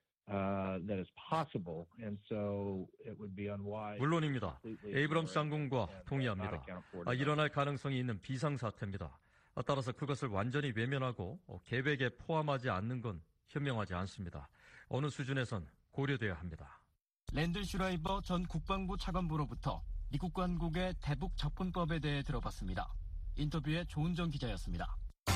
that is possible, and so it would be unwise. 물론입니다. 에이브럼스 장군과 동의합니다. 일어날 가능성이 있는 비상사태입니다. 따라서 그것을 완전히 외면하고 계획에 포함하지 않는 건 현명하지 않습니다. 어느 수준에선 고려돼야 합니다. 랜들 슈라이버 전 국방부 차관보로부터 미국 관국의 대북 접근법에 대해 들어봤습니다. 인터뷰의 조은정 기자였습니다.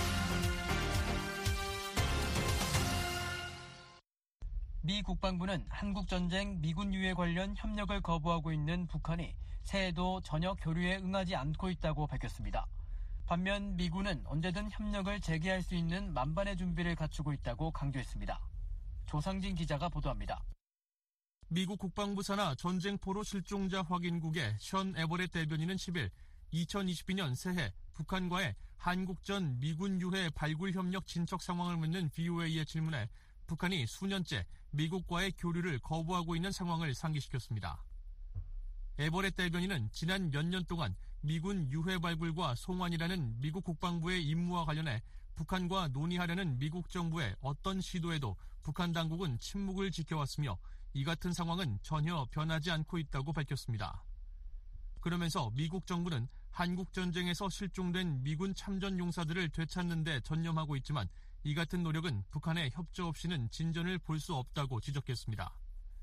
미 국방부는 한국전쟁 미군 유해 관련 협력을 거부하고 있는 북한이 새해도 전혀 교류에 응하지 않고 있다고 밝혔습니다. 반면 미군은 언제든 협력을 재개할 수 있는 만반의 준비를 갖추고 있다고 강조했습니다. 조상진 기자가 보도합니다. 미국 국방부 산하 전쟁포로 실종자 확인국의 션 에버렛 대변인은 10일 2022년 새해 북한과의 한국전 미군 유해 발굴 협력 진척 상황을 묻는 VOA의 질문에 북한이 수년째 미국과의 교류를 거부하고 있는 상황을 상기시켰습니다. 에버렛 대변인은 지난 몇 년 동안 미군 유해 발굴과 송환이라는 미국 국방부의 임무와 관련해 북한과 논의하려는 미국 정부의 어떤 시도에도 북한 당국은 침묵을 지켜왔으며 이 같은 상황은 전혀 변하지 않고 있다고 밝혔습니다. 그러면서 미국 정부는 한국전쟁에서 실종된 미군 참전 용사들을 되찾는 데 전념하고 있지만 이 같은 노력은 북한의 협조 없이는 진전을 볼 수 없다고 지적했습니다.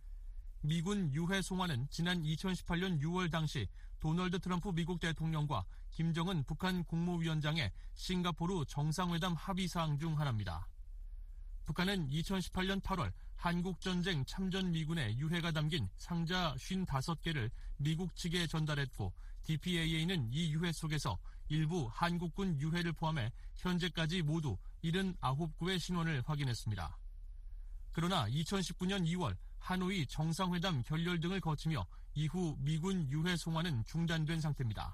미군 유해 송환은 지난 2018년 6월 당시 도널드 트럼프 미국 대통령과 김정은 북한 국무위원장의 싱가포르 정상회담 합의사항 중 하나입니다. 북한은 2018년 8월 한국전쟁 참전 미군의 유해가 담긴 상자 55개를 미국 측에 전달했고 DPAA는 이 유해 속에서 일부 한국군 유해를 포함해 현재까지 모두 79구의 신원을 확인했습니다. 그러나 2019년 2월 하노이 정상회담 결렬 등을 거치며 이후 미군 유해 송환은 중단된 상태입니다.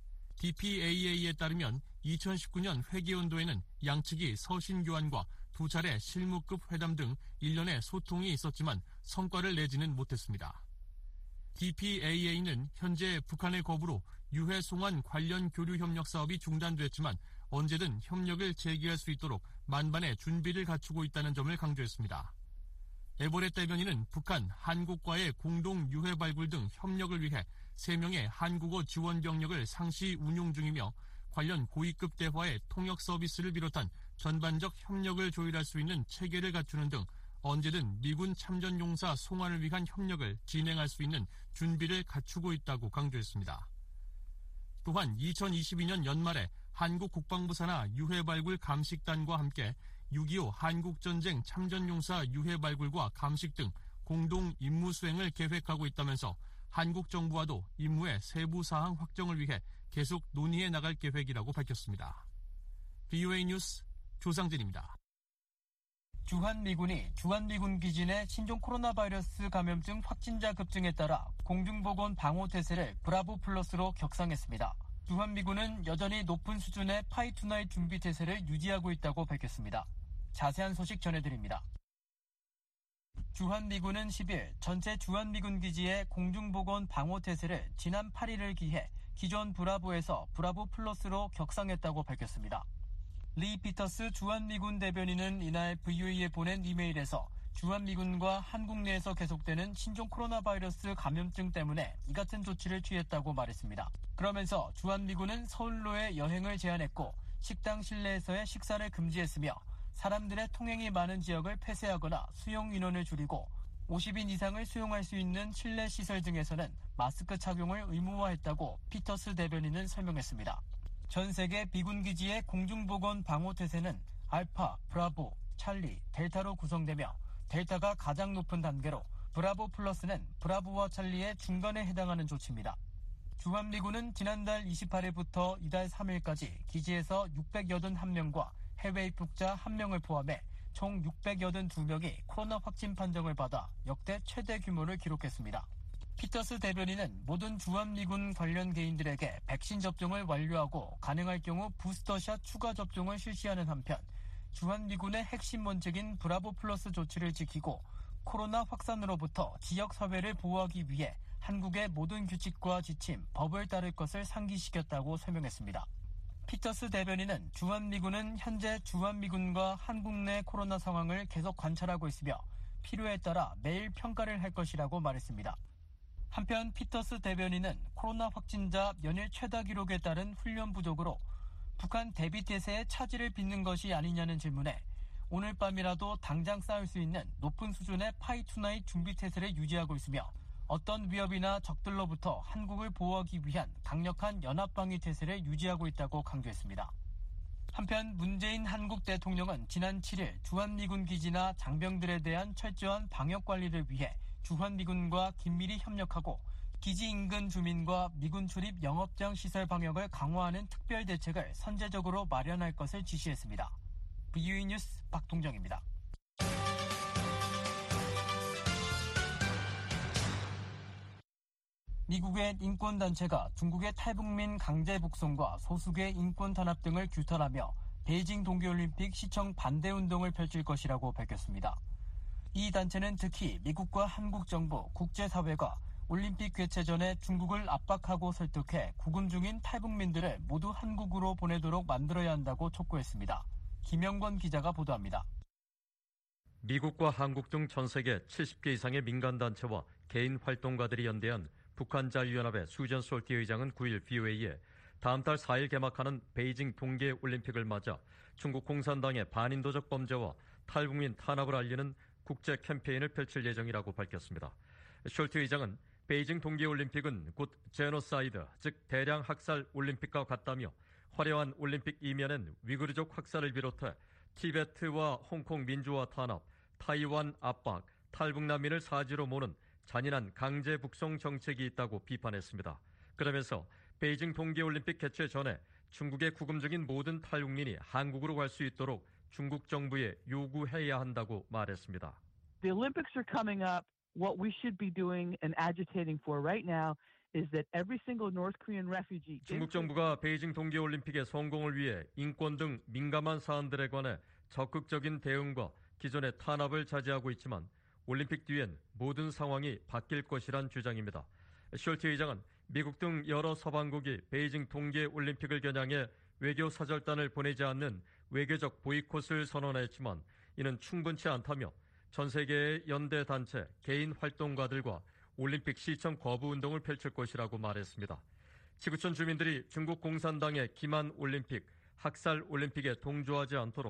DPAA에 따르면 2019년 회기연도에는 양측이 서신 교환과 2차례 실무급 회담 등 일련의 소통이 있었지만 성과를 내지는 못했습니다. DPAA는 현재 북한의 거부로 유해 송환 관련 교류 협력 사업이 중단됐지만 언제든 협력을 재개할 수 있도록 만반의 준비를 갖추고 있다는 점을 강조했습니다. 에버렛 대변인은 북한, 한국과의 공동 유해 발굴 등 협력을 위해 3명의 한국어 지원 병력을 상시 운용 중이며 관련 고위급 대화의 통역 서비스를 비롯한 전반적 협력을 조율할 수 있는 체계를 갖추는 등 언제든 미군 참전 용사 송환을 위한 협력을 진행할 수 있는 준비를 갖추고 있다고 강조했습니다. 또한 2022년 연말에 한국 국방부 산하 유해 발굴 감식단과 함께 6.25 한국전쟁 참전용사 유해 발굴과 감식 등 공동 임무 수행을 계획하고 있다면서 한국 정부와도 임무의 세부 사항 확정을 위해 계속 논의해 나갈 계획이라고 밝혔습니다. BOA 뉴스 조상진입니다. 주한미군이 주한미군 기지 내 신종 코로나 바이러스 감염증 확진자 급증에 따라 공중보건 방호 태세를 브라보 플러스로 격상했습니다. 주한미군은 여전히 높은 수준의 파이투나잇 준비 태세를 유지하고 있다고 밝혔습니다. 자세한 소식 전해드립니다. 주한미군은 10일 전체 주한미군 기지의 공중보건 방호 태세를 지난 8일을 기해 기존 브라보에서 브라보 플러스로 격상했다고 밝혔습니다. 리 피터스 주한미군 대변인은 이날 VOA에 보낸 이메일에서 주한미군과 한국 내에서 계속되는 신종 코로나 바이러스 감염증 때문에 이 같은 조치를 취했다고 말했습니다. 그러면서 주한미군은 서울로의 여행을 제한했고 식당 실내에서의 식사를 금지했으며 사람들의 통행이 많은 지역을 폐쇄하거나 수용 인원을 줄이고 50인 이상을 수용할 수 있는 실내 시설 등에서는 마스크 착용을 의무화했다고 피터스 대변인은 설명했습니다. 전 세계 미군 기지의 공중보건 방호 태세는 알파, 브라보, 찰리, 델타로 구성되며 델타가 가장 높은 단계로 브라보 플러스는 브라보와 찰리의 중간에 해당하는 조치입니다. 주한미군은 지난달 28일부터 이달 3일까지 기지에서 681명과 해외 입국자 1명을 포함해 총 682명이 코로나 확진 판정을 받아 역대 최대 규모를 기록했습니다. 피터스 대변인은 모든 주한미군 관련 개인들에게 백신 접종을 완료하고 가능할 경우 부스터샷 추가 접종을 실시하는 한편 주한미군의 핵심 원칙인 브라보 플러스 조치를 지키고 코로나 확산으로부터 지역 사회를 보호하기 위해 한국의 모든 규칙과 지침, 법을 따를 것을 상기시켰다고 설명했습니다. 피터스 대변인은 주한미군은 현재 주한미군과 한국 내 코로나 상황을 계속 관찰하고 있으며 필요에 따라 매일 평가를 할 것이라고 말했습니다. 한편 피터스 대변인은 코로나 확진자 연일 최다 기록에 따른 훈련 부족으로 북한 대비 태세에 차질을 빚는 것이 아니냐는 질문에 오늘 밤이라도 당장 쌓을 수 있는 높은 수준의 파이투나잇 준비 태세를 유지하고 있으며 어떤 위협이나 적들로부터 한국을 보호하기 위한 강력한 연합방위 태세를 유지하고 있다고 강조했습니다. 한편 문재인 한국 대통령은 지난 7일 주한미군 기지나 장병들에 대한 철저한 방역 관리를 위해 주한미군과 긴밀히 협력하고 기지 인근 주민과 미군 출입 영업장 시설 방역을 강화하는 특별 대책을 선제적으로 마련할 것을 지시했습니다. BOA 뉴스 박동정입니다. 미국의 인권단체가 중국의 탈북민 강제 북송과 소수계 인권 탄압 등을 규탄하며 베이징 동계올림픽 시청 반대 운동을 펼칠 것이라고 밝혔습니다. 이 단체는 특히 미국과 한국 정부, 국제사회가 올림픽 개최 전에 중국을 압박하고 설득해 구금 중인 탈북민들을 모두 한국으로 보내도록 만들어야 한다고 촉구했습니다. 김영권 기자가 보도합니다. 미국과 한국 등 전 세계 70개 이상의 민간단체와 개인 활동가들이 연대한 북한자유연합의 수전 솔티 의장은 9일 BOA에 다음 달 4일 개막하는 베이징 동계올림픽을 맞아 중국 공산당의 반인도적 범죄와 탈북민 탄압을 알리는 국제 캠페인을 펼칠 예정이라고 밝혔습니다. 숄트 의장은 베이징 동계올림픽은 곧 제노사이드, 즉 대량 학살 올림픽과 같다며 화려한 올림픽 이면엔 위구르족 학살을 비롯해 티베트와 홍콩 민주화 탄압, 타이완 압박, 탈북 난민을 사지로 모는 잔인한 강제 북송 정책이 있다고 비판했습니다. 그러면서 베이징 동계올림픽 개최 전에 중국에 구금 중인 모든 탈북민이 한국으로 갈 수 있도록 중국 정부에 요구해야 한다고 말했습니다. The Olympics are coming up. What we should be doing and agitating for right now is that every single North Korean refugee. 중국 정부가 베이징 동계올림픽의 성공을 위해 인권 등 민감한 사안들에 관해 적극적인 대응과 기존의 탄압을 자제하고 있지만 올림픽 뒤엔 모든 상황이 바뀔 것이란 주장입니다. 숄트 의장은 미국 등 여러 서방국이 베이징 동계올림픽을 겨냥해 외교 사절단을 보내지 않는 외교적 보이콧을 선언했지만 이는 충분치 않다며 전 세계의 연대 단체, 개인 활동가들과 올림픽 시청 거부 운동을 펼칠 것이라고 말했습니다. 지구촌 주민들이 중국 공산당의 기만 올림픽, 학살 올림픽에 동조하지 않도록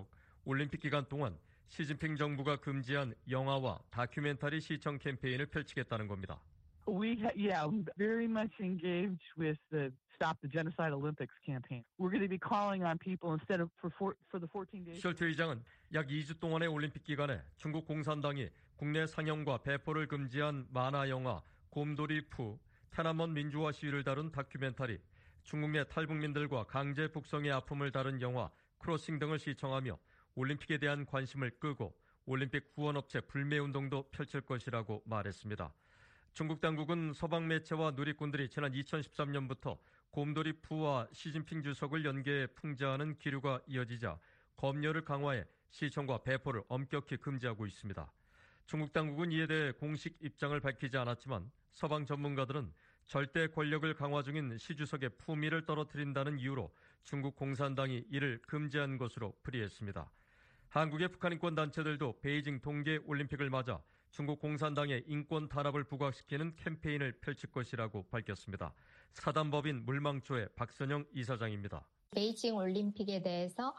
올림픽 기간 동안 시진핑 정부가 금지한 영화와 다큐멘터리 시청 캠페인을 펼치겠다는 겁니다. We very much engaged with the Stop the Genocide Olympics campaign. We're going to be calling on people instead of for the 14 days. 셜트 의장은 약 2주 동안의 올림픽 기간에 중국 공산당이 국내 상영과 배포를 금지한 만화 영화 곰돌이 푸, 테나먼 민주화 시위를 다룬 다큐멘터리, 중국 내 탈북민들과 강제 북송의 아픔을 다룬 영화 크로싱 등을 시청하며 올림픽에 대한 관심을 끄고 올림픽 후원업체 불매운동도 펼칠 것이라고 말했습니다. 중국 당국은 서방 매체와 누리꾼들이 지난 2013년부터 곰돌이 푸와 시진핑 주석을 연계해 풍자하는 기류가 이어지자 검열을 강화해 시청과 배포를 엄격히 금지하고 있습니다. 중국 당국은 이에 대해 공식 입장을 밝히지 않았지만 서방 전문가들은 절대 권력을 강화 중인 시 주석의 품위를 떨어뜨린다는 이유로 중국 공산당이 이를 금지한 것으로 풀이했습니다. 한국의 북한 인권 단체들도 베이징 동계올림픽을 맞아 중국 공산당의 인권 탄압을 부각시키는 캠페인을 펼칠 것이라고 밝혔습니다. 사단법인 물망초의 박선영 이사장입니다. 베이징 올림픽에 대해서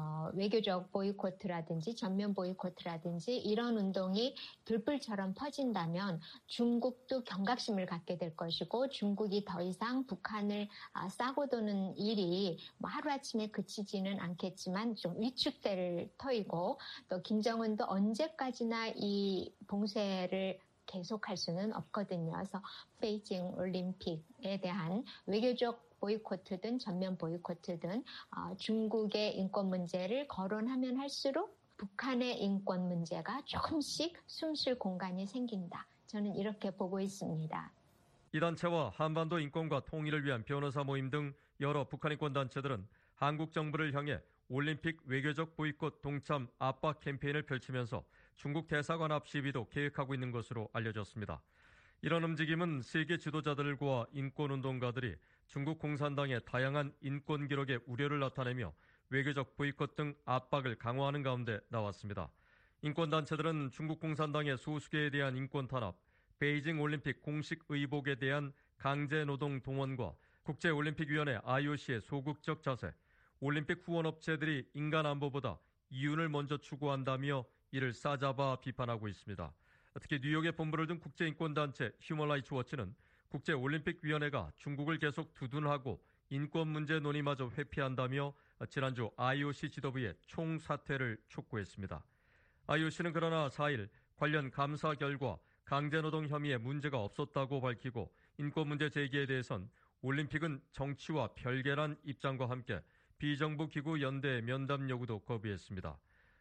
외교적 보이콧이라든지 전면 보이콧이라든지 이런 운동이 들불처럼 퍼진다면 중국도 경각심을 갖게 될 것이고 중국이 더 이상 북한을 싸고 도는 일이 하루아침에 그치지는 않겠지만 좀 위축될 터이고 또 김정은도 언제까지나 이 봉쇄를 계속할 수는 없거든요. 그래서 베이징 올림픽에 대한 외교적 보이콧이든 전면 보이콧이든 중국의 인권 문제를 거론하면 할수록 북한의 인권 문제가 조금씩 숨쉴 공간이 생긴다. 저는 이렇게 보고 있습니다. 이 단체와 한반도 인권과 통일을 위한 변호사 모임 등 여러 북한 인권 단체들은 한국 정부를 향해 올림픽 외교적 보이콧 동참 압박 캠페인을 펼치면서 중국 대사관 앞 시위도 계획하고 있는 것으로 알려졌습니다. 이런 움직임은 세계 지도자들과 인권운동가들이 중국 공산당의 다양한 인권 기록에 우려를 나타내며 외교적 보이콧 등 압박을 강화하는 가운데 나왔습니다. 인권단체들은 중국 공산당의 소수계에 대한 인권 탄압, 베이징 올림픽 공식 의복에 대한 강제 노동 동원과 국제올림픽위원회 IOC의 소극적 자세, 올림픽 후원업체들이 인간 안보보다 이윤을 먼저 추구한다며 이를 싸잡아 비판하고 있습니다. 특히 뉴욕에 본부를 둔 국제인권단체 휴먼라이츠 워치는 국제올림픽위원회가 중국을 계속 두둔하고 인권 문제 논의마저 회피한다며 지난주 IOC 지도부의 총사퇴를 촉구했습니다. IOC는 그러나 4일 관련 감사 결과 강제노동 혐의에 문제가 없었다고 밝히고 인권 문제 제기에 대해선 올림픽은 정치와 별개란 입장과 함께 비정부 기구 연대 면담 요구도 거부했습니다.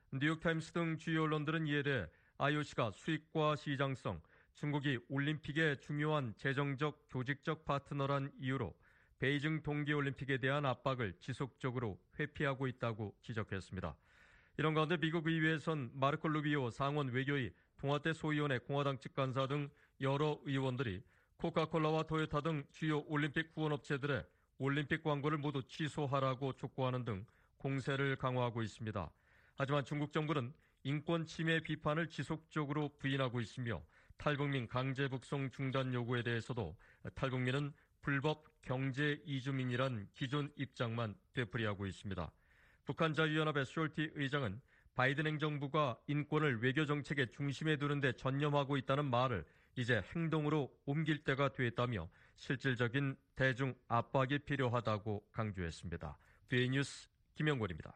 뉴욕타임스 등 주요 언론들은 이에 대해 IOC가 수익과 시장성, 중국이 올림픽의 중요한 재정적, 조직적 파트너란 이유로 베이징 동계올림픽에 대한 압박을 지속적으로 회피하고 있다고 지적했습니다. 이런 가운데 미국 의회에선 마르코 루비오 상원 외교위 동아태 소위원회 공화당 측 간사 등 여러 의원들이 코카콜라와 토요타 등 주요 올림픽 후원업체들의 올림픽 광고를 모두 취소하라고 촉구하는 등 공세를 강화하고 있습니다. 하지만 중국 정부는 인권 침해 비판을 지속적으로 부인하고 있으며 탈북민 강제 북송 중단 요구에 대해서도 탈북민은 불법 경제 이주민이란 기존 입장만 되풀이하고 있습니다. 북한 자유연합의 숄티 의장은 바이든 행정부가 인권을 외교 정책의 중심에 두는 데 전념하고 있다는 말을 이제 행동으로 옮길 때가 됐다며 실질적인 대중 압박이 필요하다고 강조했습니다. VA 뉴스 김영권입니다.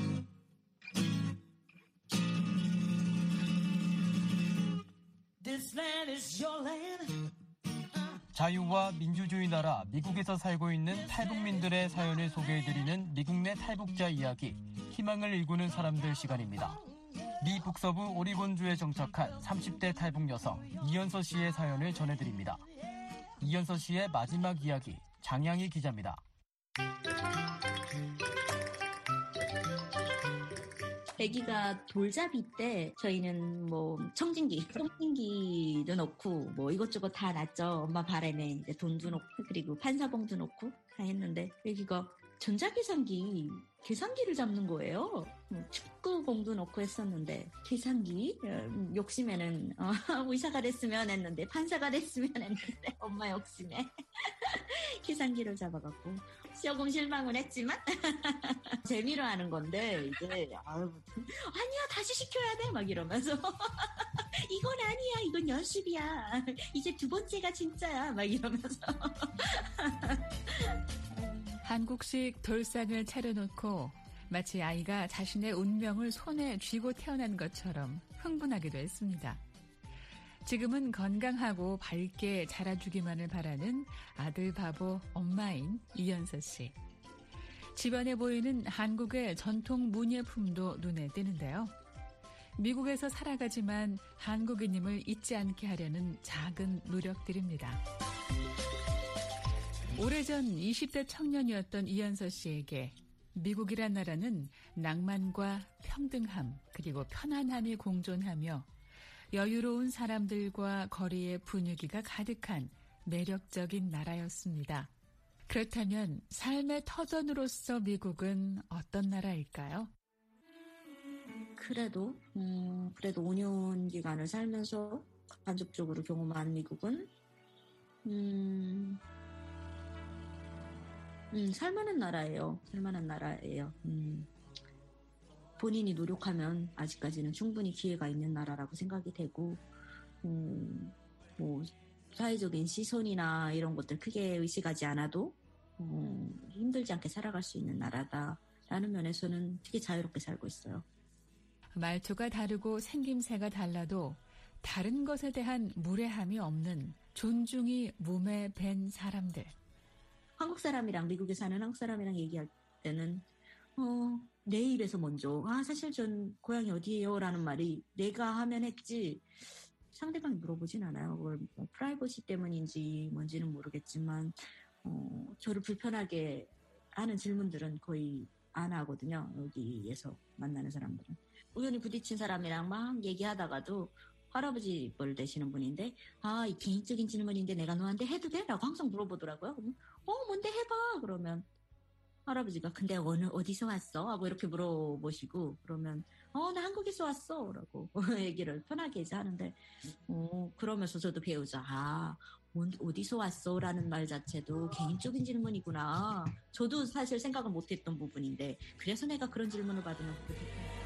자유와 민주주의 나라 미국에서 살고 있는 탈북민들의 사연을 소개해드리는 미국 내 탈북자 이야기, 희망을 일구는 사람들 시간입니다. 미 북서부 오리곤주에 정착한 30대 탈북 여성 이연서 씨의 사연을 전해드립니다. 이연서 씨의 마지막 이야기, 장양희 기자입니다. 아기가 돌잡이 때 저희는 청진기도 넣고 이것저것 다 놨죠. 엄마 바람에 이제 돈도 넣고 그리고 판사봉도 넣고 다 했는데 아기가 전자계산기, 계산기를 잡는 거예요. 축구공도 넣고 했었는데 계산기? 욕심에는 의사가 됐으면 했는데 판사가 됐으면 했는데 엄마 욕심에 계산기를 잡아갖고 조금 실망은 했지만 재미로 하는 건데 이제 아니야 다시 시켜야 돼 막 이러면서 이건 아니야 이건 연습이야 이제 두 번째가 진짜야 막 이러면서 한국식 돌상을 차려놓고 마치 아이가 자신의 운명을 손에 쥐고 태어난 것처럼 흥분하기도 했습니다. 지금은 건강하고 밝게 자라주기만을 바라는 아들 바보 엄마인 이연서 씨. 집안에 보이는 한국의 전통 문예품도 눈에 띄는데요. 미국에서 살아가지만 한국인임을 잊지 않게 하려는 작은 노력들입니다. 오래전 20대 청년이었던 이연서 씨에게 미국이란 나라는 낭만과 평등함 그리고 편안함이 공존하며 여유로운 사람들과 거리의 분위기가 가득한 매력적인 나라였습니다. 그렇다면 삶의 터전으로서 미국은 어떤 나라일까요? 그래도 5년 기간을 살면서 간접적으로 경험한 미국은 살만한 나라예요. 본인이 노력하면 아직까지는 충분히 기회가 있는 나라라고 생각이 되고, 사회적인 시선이나 이런 것들 크게 의식하지 않아도, 힘들지 않게 살아갈 수 있는 나라다라는 면에서는 되게 자유롭게 살고 있어요. 말투가 다르고 생김새가 달라도 다른 것에 대한 무례함이 없는 존중이 몸에 밴 사람들. 한국 사람이랑 미국에 사는 한국 사람이랑 얘기할 때는 내 입에서 먼저 사실 전 고향이 어디예요? 라는 말이 내가 하면 했지 상대방이 물어보진 않아요. 그걸 프라이버시 때문인지 뭔지는 모르겠지만 저를 불편하게 하는 질문들은 거의 안 하거든요. 여기에서 만나는 사람들은. 우연히 부딪힌 사람이랑 막 얘기하다가도 할아버지 뻘 되시는 분인데 이 개인적인 질문인데 내가 너한테 해도 돼? 라고 항상 물어보더라고요. 뭔데 해봐. 그러면 할아버지가 근데 어디서 왔어? 하고 이렇게 물어보시고 그러면 나 한국에서 왔어. 라고 얘기를 편하게 이제 하는데 그러면서 저도 배우죠. 어디서 왔어? 라는 말 자체도 개인적인 질문이구나. 저도 사실 생각을 못했던 부분인데 그래서 내가 그런 질문을 받으면 그렇게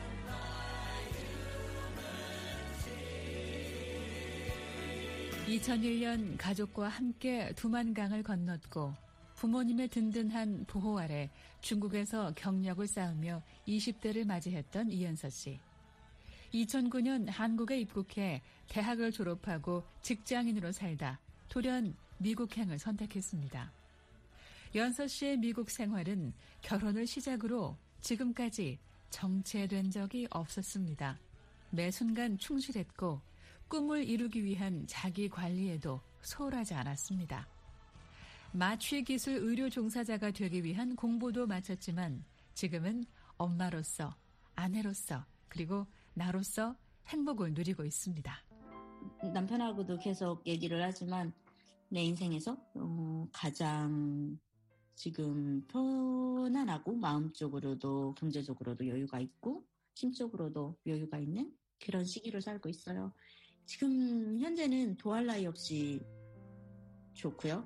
2001년 가족과 함께 두만강을 건넜고 부모님의 든든한 보호 아래 중국에서 경력을 쌓으며 20대를 맞이했던 이연서 씨. 2009년 한국에 입국해 대학을 졸업하고 직장인으로 살다 돌연 미국행을 선택했습니다. 연서 씨의 미국 생활은 결혼을 시작으로 지금까지 정체된 적이 없었습니다. 매 순간 충실했고 꿈을 이루기 위한 자기 관리에도 소홀하지 않았습니다. 마취기술 의료 종사자가 되기 위한 공부도 마쳤지만 지금은 엄마로서, 아내로서, 그리고 나로서 행복을 누리고 있습니다. 남편하고도 계속 얘기를 하지만 내 인생에서 가장 지금 편안하고 마음적으로도 경제적으로도 여유가 있고 심적으로도 여유가 있는 그런 시기를 살고 있어요. 지금 현재는 도할 나위 없이 좋고요.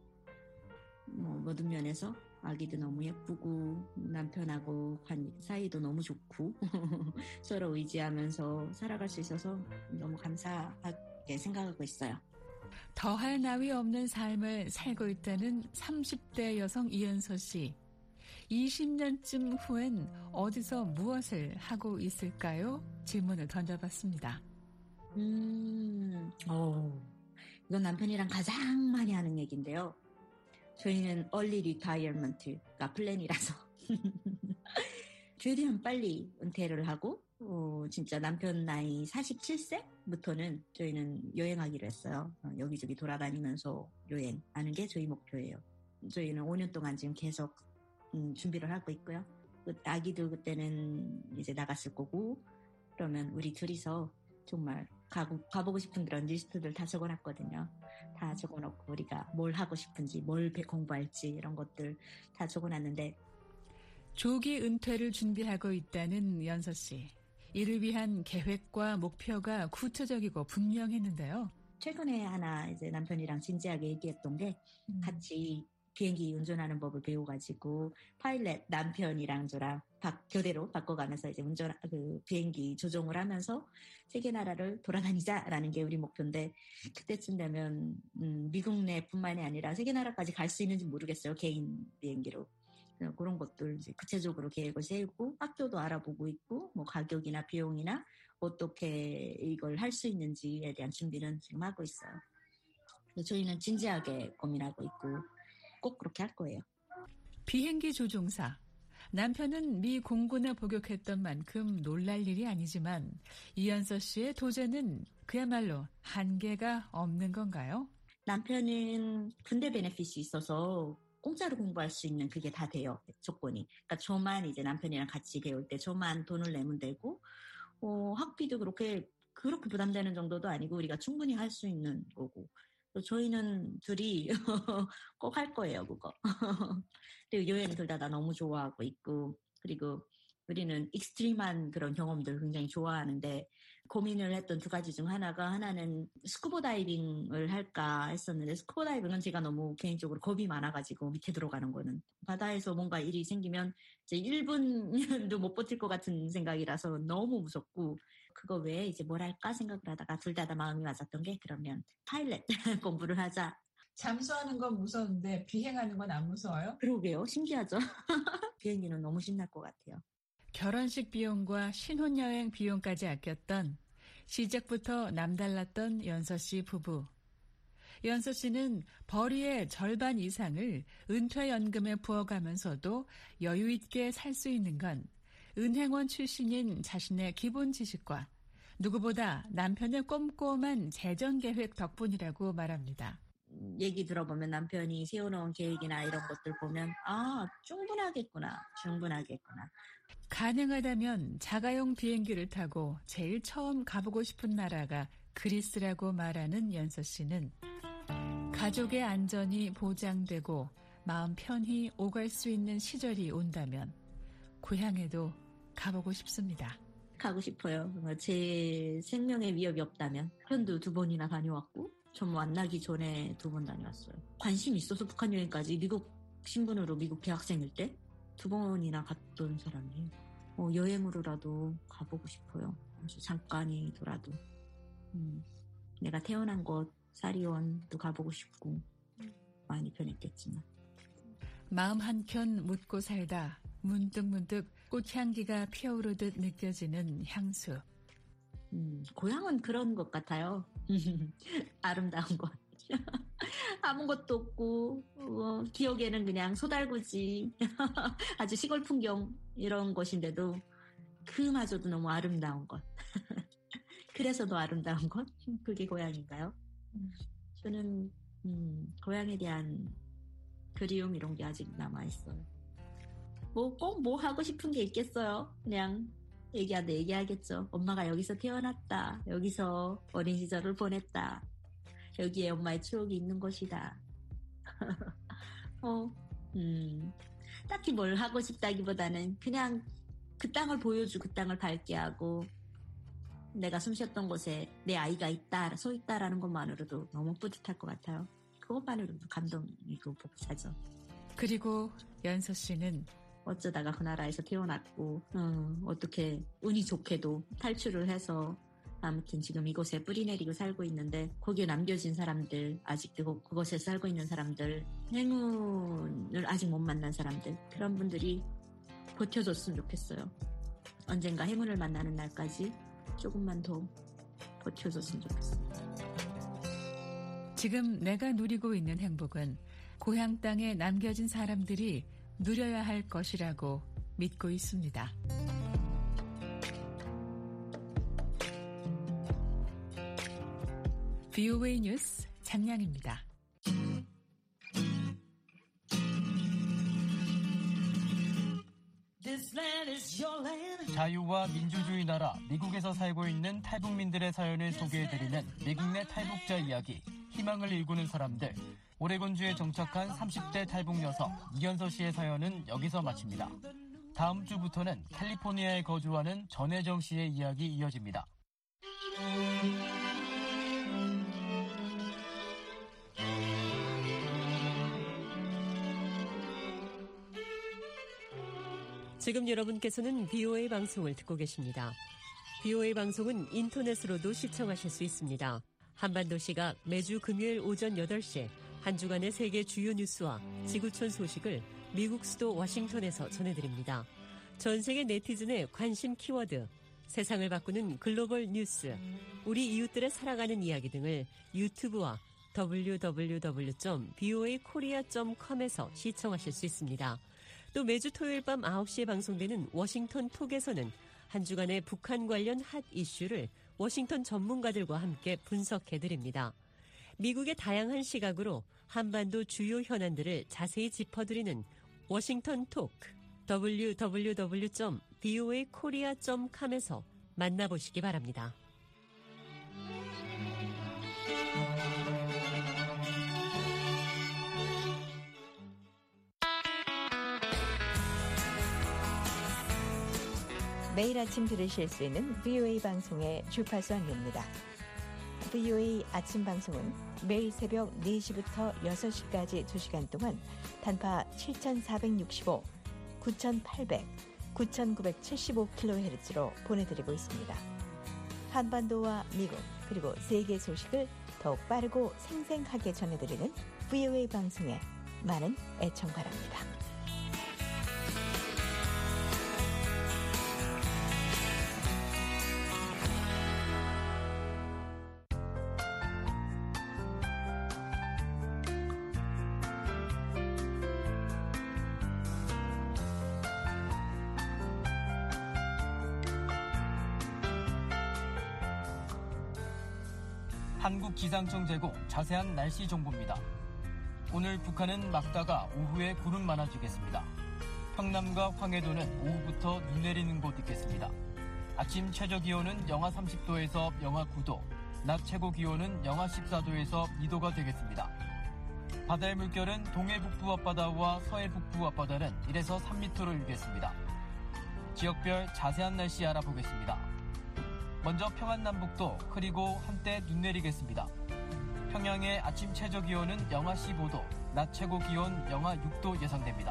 모든 면에서 아기도 너무 예쁘고 남편하고 사이도 너무 좋고 서로 의지하면서 살아갈 수 있어서 너무 감사하게 생각하고 있어요. 더할 나위 없는 삶을 살고 있다는 30대 여성 이연서 씨. 20년쯤 후엔 어디서 무엇을 하고 있을까요? 질문을 던져봤습니다. 이건 남편이랑 가장 많이 하는 얘기인데요. 저희는 early retirement가 플랜이라서 최대한 빨리 은퇴를 하고 진짜 남편 나이 47세부터는 저희는 여행하기로 했어요. 여기저기 돌아다니면서 여행하는 게 저희 목표예요. 저희는 5년 동안 지금 계속 준비를 하고 있고요. 아기들 그때는 이제 나갔을 거고 그러면 우리 둘이서 정말 가보고 싶은 그런 리스트들 다 적어놨거든요. 다 적어놓고 우리가 뭘 하고 싶은지 뭘 공부할지 이런 것들 다 적어놨는데 조기 은퇴를 준비하고 있다는 연서 씨. 이를 위한 계획과 목표가 구체적이고 분명했는데요. 최근에 하나 이제 남편이랑 진지하게 얘기했던 게 같이 비행기 운전하는 법을 배워가지고 파일럿 남편이랑 저랑 교대로 바꿔가면서 이제 비행기 조종을 하면서 세계 나라를 돌아다니자라는 게 우리 목표인데 그때쯤 되면 미국 내뿐만이 아니라 세계 나라까지 갈 수 있는지 모르겠어요. 개인 비행기로. 그런 것들 이제 구체적으로 계획을 세우고 학교도 알아보고 있고 뭐 가격이나 비용이나 어떻게 이걸 할 수 있는지에 대한 준비는 지금 하고 있어요. 저희는 진지하게 고민하고 있고 꼭 그렇게 할 거예요. 비행기 조종사. 남편은 미 공군에 복역했던 만큼 놀랄 일이 아니지만 이연서 씨의 도전은 그야말로 한계가 없는 건가요? 남편은 군대 베네핏이 있어서 공짜로 공부할 수 있는 그게 다 돼요. 조건이. 그러니까 저만 이제 남편이랑 같이 배울 때 저만 돈을 내면 되고 학비도 그렇게 부담되는 정도도 아니고 우리가 충분히 할 수 있는 거고. 저희는 둘이 꼭 할 거예요, 그거. 그리고 여행 둘 다 너무 좋아하고 있고, 그리고 우리는 익스트림한 그런 경험들을 굉장히 좋아하는데, 고민을 했던 두 가지 중 하나는 스쿠버 다이빙을 할까 했었는데, 스쿠버 다이빙은 제가 너무 개인적으로 겁이 많아가지고, 밑에 들어가는 거는. 바다에서 뭔가 일이 생기면 이제 1분도 못 버틸 것 같은 생각이라서 너무 무섭고, 그거 외에 이제 뭘 할까 생각을 하다가 둘 다 마음이 맞았던 게 그러면 파일럿 공부를 하자. 잠수하는 건 무서운데 비행하는 건 안 무서워요? 그러게요. 신기하죠? 비행기는 너무 신날 것 같아요. 결혼식 비용과 신혼여행 비용까지 아꼈던 시작부터 남달랐던 연서 씨 부부. 연서 씨는 벌이의 절반 이상을 은퇴연금에 부어가면서도 여유 있게 살 수 있는 건 은행원 출신인 자신의 기본 지식과 누구보다 남편의 꼼꼼한 재정 계획 덕분이라고 말합니다. 얘기 들어보면 남편이 세워놓은 계획이나 이런 것들 보면 충분하겠구나. 가능하다면 자가용 비행기를 타고 제일 처음 가보고 싶은 나라가 그리스라고 말하는 연서 씨는 가족의 안전이 보장되고 마음 편히 오갈 수 있는 시절이 온다면 고향에도 가보고 싶습니다. 가고 싶어요. 제 생명에 위협이 없다면. 편도 2번이나 다녀왔고 전 만나기 전에 2번 다녀왔어요. 관심이 있어서 북한 여행까지 미국 신분으로 미국 대학생일 때 2번이나 갔던 사람이에요. 여행으로라도 가보고 싶어요. 잠깐이더라도. 내가 태어난 곳 사리원도 가보고 싶고 많이 변했겠지만. 마음 한켠 묻고 살다 문득 꽃향기가 피어오르듯 느껴지는 향수. 고향은 그런 것 같아요. 아름다운 곳. 아무것도 없고 기억에는 그냥 소달구지 아주 시골 풍경 이런 곳인데도 그마저도 너무 아름다운 것. 그래서 더 아름다운 것? 그게 고향인가요? 저는 고향에 대한 그리움 이런 게 아직 남아있어요. 꼭 하고 싶은 게 있겠어요. 그냥 얘기하겠죠. 엄마가 여기서 태어났다. 여기서 어린 시절을 보냈다. 여기에 엄마의 추억이 있는 것이다. 딱히 뭘 하고 싶다기보다는 그냥 그 땅을 보여주고 그 땅을 밝게 하고 내가 숨쉬었던 곳에 내 아이가 서 있다라는 것만으로도 너무 뿌듯할 것 같아요. 그것만으로도 감동이고 벅차죠. 그리고 연서 씨는 어쩌다가 그 나라에서 태어났고 어떻게 운이 좋게도 탈출을 해서 아무튼 지금 이곳에 뿌리내리고 살고 있는데 거기에 남겨진 사람들, 아직도 그곳에 살고 있는 사람들, 행운을 아직 못 만난 사람들, 그런 분들이 버텨줬으면 좋겠어요. 언젠가 행운을 만나는 날까지 조금만 더 버텨줬으면 좋겠어요. 지금 내가 누리고 있는 행복은 고향 땅에 남겨진 사람들이 누려야 할 것이라고 믿고 있습니다. VOA 뉴스 장량입니다. 자유와 민주주의 나라 미국에서 살고 있는 탈북민들의 사연을 소개해드리는 미국 내 탈북자 이야기, 희망을 일구는 사람들. 오레곤주에 정착한 30대 탈북 여성 이연서 씨의 사연은 여기서 마칩니다. 다음 주부터는 캘리포니아에 거주하는 전혜정 씨의 이야기 이어집니다. 지금 여러분께서는 BOA 방송을 듣고 계십니다. BOA 방송은 인터넷으로도 시청하실 수 있습니다. 한반도 시각 매주 금요일 오전 8시에 한 주간의 세계 주요 뉴스와 지구촌 소식을 미국 수도 워싱턴에서 전해드립니다. 전 세계 네티즌의 관심 키워드, 세상을 바꾸는 글로벌 뉴스, 우리 이웃들의 살아가는 이야기 등을 유튜브와 www.voakorea.com에서 시청하실 수 있습니다. 또 매주 토요일 밤 9시에 방송되는 워싱턴 톡에서는 한 주간의 북한 관련 핫 이슈를 워싱턴 전문가들과 함께 분석해드립니다. 미국의 다양한 시각으로 한반도 주요 현안들을 자세히 짚어드리는 워싱턴 톡, www.voakorea.com에서 만나보시기 바랍니다. 매일 아침 들으실 수 있는 VOA 방송의 주파수 안내입니다. VOA 아침 방송은 매일 새벽 4시부터 6시까지 2시간 동안 단파 7,465, 9,800, 9,975kHz로 보내드리고 있습니다. 한반도와 미국 그리고 세계 소식을 더욱 빠르고 생생하게 전해드리는 VOA 방송에 많은 애청 바랍니다. 한국기상청 제공 자세한 날씨 정보입니다. 오늘 북한은 막다가 오후에 구름 많아지겠습니다. 평남과 황해도는 오후부터 눈 내리는 곳 있겠습니다. 아침 최저기온은 영하 30도에서 영하 9도, 낮 최고기온은 영하 14도에서 2도가 되겠습니다. 바다의 물결은 동해 북부 앞바다와 서해 북부 앞바다는 1에서 3m로 일겠습니다. 지역별 자세한 날씨 알아보겠습니다. 먼저 평안남북도 그리고 한때 눈 내리겠습니다. 평양의 아침 최저기온은 영하 15도, 낮 최고기온 영하 6도 예상됩니다.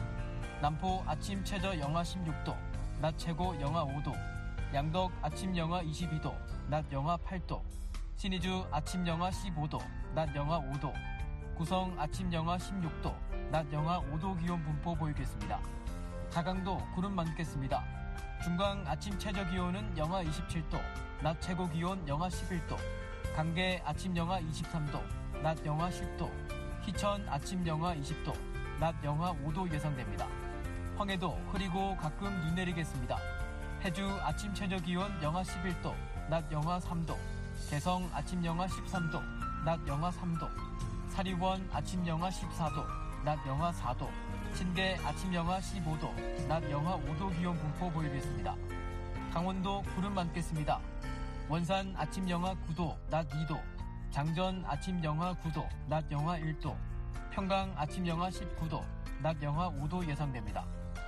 남포 아침 최저 영하 16도, 낮 최고 영하 5도, 양덕 아침 영하 22도, 낮 영하 8도, 신의주 아침 영하 15도, 낮 영하 5도, 구성 아침 영하 16도, 낮 영하 5도 기온 분포 보이겠습니다. 자강도 구름 많겠습니다. 중강 아침 최저기온은 영하 27도, 낮 최고기온 영하 11도, 강계 아침 영하 23도, 낮 영하 10도, 희천 아침 영하 20도, 낮 영하 5도 예상됩니다. 황해도 흐리고 가끔 눈 내리겠습니다. 해주 아침 최저기온 영하 11도, 낮 영하 3도, 개성 아침 영하 13도, 낮 영하 3도, 사리원 아침 영하 14도, 낮 영하 4도, 신계 아침 영하 15도, 낮 영하 5도 기온 분포 보이겠습니다. 강원도 구름 많겠습니다. 원산 아침 영하 9도, 낮 2도, 장전 아침 영하 9도, 낮 영하 1도, 평강 아침 영하 19도, 낮 영하 5도 예상됩니다.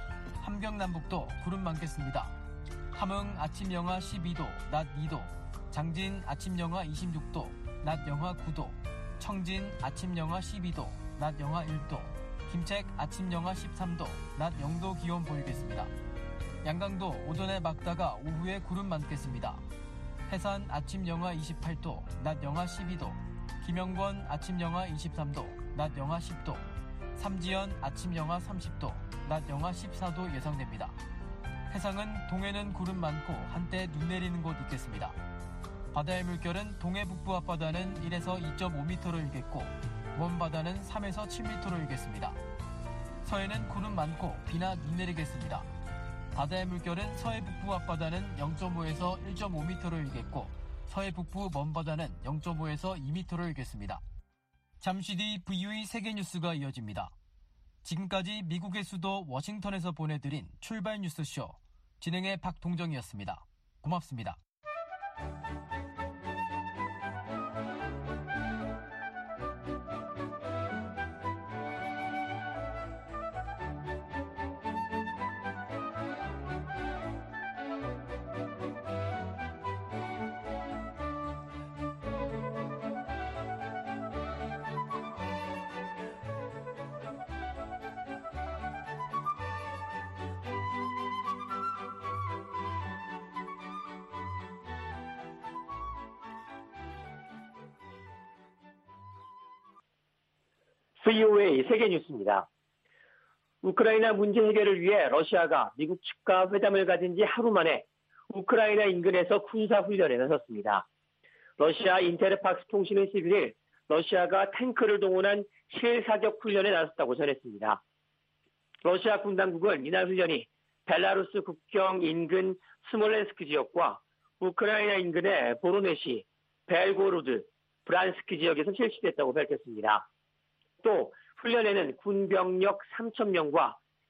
함경남북도 구름 많겠습니다. 함흥 아침 영하 12도, 낮 2도, 장진 아침 영하 26도, 낮 영하 9도, 청진 아침 영하 12도, 낮 영하 1도, 김책 아침 영하 13도, 낮 0도 기온 보이겠습니다. 양강도 오전에 막다가 오후에 구름 많겠습니다. 해산 아침 영하 28도, 낮 영하 12도, 김영권 아침 영하 23도, 낮 영하 10도, 삼지연 아침 영하 30도, 낮 영하 14도 예상됩니다. 해상은 동해는 구름 많고 한때 눈 내리는 곳 있겠습니다. 바다의 물결은 동해 북부 앞바다는 1에서 2.5m로 일겠고 먼 바다는 3에서 7m로 일겠습니다. 서해는 구름 많고 비나 눈 내리겠습니다. 바다의 물결은 서해 북부 앞바다는 0.5에서 1.5m로 일겠고 서해 북부 먼 바다는 0.5에서 2m로 일겠습니다. 잠시 뒤 VOA 세계뉴스가 이어집니다. 지금까지 미국의 수도 워싱턴에서 보내드린 출발 뉴스쇼 진행의 박동정이었습니다. 고맙습니다. VOA 세계 뉴스입니다. 우크라이나 문제 해결을 위해 러시아가 미국 측과 회담을 가진 지 하루 만에 우크라이나 인근에서 군사훈련에 나섰습니다. 러시아 인테르팍스 통신은 11일 러시아가 탱크를 동원한 실사격 훈련에 나섰다고 전했습니다. 러시아 군 당국은 이날 훈련이 벨라루스 국경 인근 스몰렌스크 지역과 우크라이나 인근의 보로네시, 벨고로드, 브란스키 지역에서 실시됐다고 밝혔습니다. 또 훈련에는 군 병력 3,000명과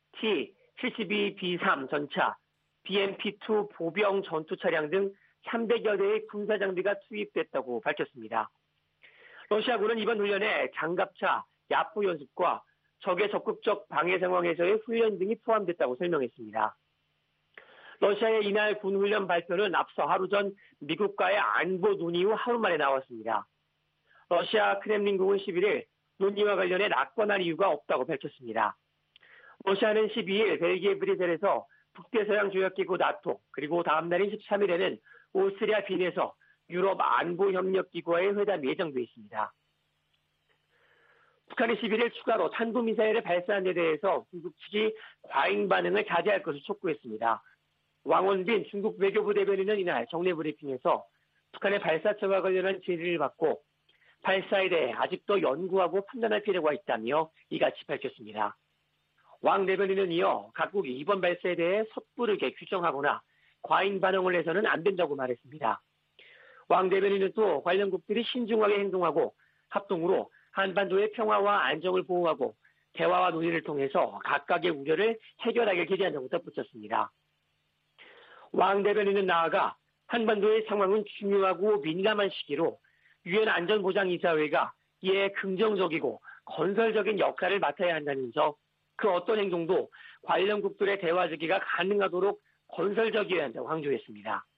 T-72B3 전차, BMP-2 보병 전투 차량 등 300여 대의 군사 장비가 투입됐다고 밝혔습니다. 러시아군은 이번 훈련에 장갑차, 야포 연습과 적의 적극적 방해 상황에서의 훈련 등이 포함됐다고 설명했습니다. 러시아의 이날 군훈련 발표는 앞서 하루 전 미국과의 안보 논의 후 하루 만에 나왔습니다. 러시아 크렘린궁은 11일 논의와 관련해 낙관할 이유가 없다고 밝혔습니다. 러시아는 12일 벨기에 브뤼셀에서 북대서양 조약기구 나토 그리고 다음 날인 13일에는 오스트리아 빈에서 유럽 안보협력기구와의 회담이 예정돼 있습니다. 북한이 11일 추가로 탄도미사일을 발사한 데 대해서 중국 측이 과잉 반응을 자제할 것을 촉구했습니다. 왕원빈 중국 외교부 대변인은 이날 정례 브리핑에서 북한의 발사체와 관련한 질의를 받고 발사에 대해 아직도 연구하고 판단할 필요가 있다며 이같이 밝혔습니다. 왕 대변인은 이어 각국이 이번 발사에 대해 섣부르게 규정하거나 과잉 반응을 해서는 안 된다고 말했습니다. 왕 대변인은 또 관련국들이 신중하게 행동하고 합동으로 한반도의 평화와 안정을 보호하고 대화와 논의를 통해서 각각의 우려를 해결하길 기대한다고 덧붙였습니다. 왕 대변인은 나아가 한반도의 상황은 중요하고 민감한 시기로 유엔 안전보장이사회가 이에 긍정적이고 건설적인 역할을 맡아야 한다면서 그 어떤 행동도 관련국들의 대화 제기가 가능하도록 건설적이어야 한다고 강조했습니다.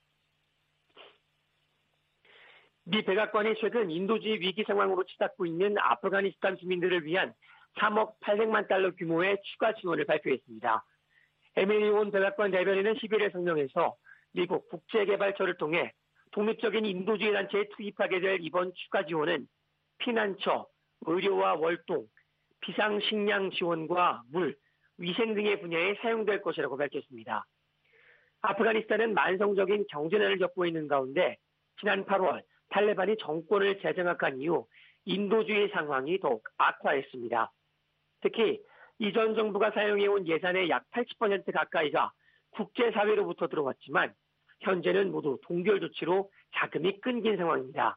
미 백악관이 최근 인도주의 위기 상황으로 치닫고 있는 아프가니스탄 주민들을 위한 3억 800만 달러 규모의 추가 지원을 발표했습니다. 에밀리 온 백악관 대변인은 11일 성명에서 미국 국제개발처를 통해 독립적인 인도주의 단체에 투입하게 될 이번 추가 지원은 피난처, 의료와 월동, 비상식량 지원과 물, 위생 등의 분야에 사용될 것이라고 밝혔습니다. 아프가니스탄은 만성적인 경제난을 겪고 있는 가운데 지난 8월 탈레반이 정권을 재장악한 이후 인도주의 상황이 더욱 악화했습니다. 특히 이전 정부가 사용해온 예산의 약 80% 가까이가 국제사회로부터 들어왔지만 현재는 모두 동결 조치로 자금이 끊긴 상황입니다.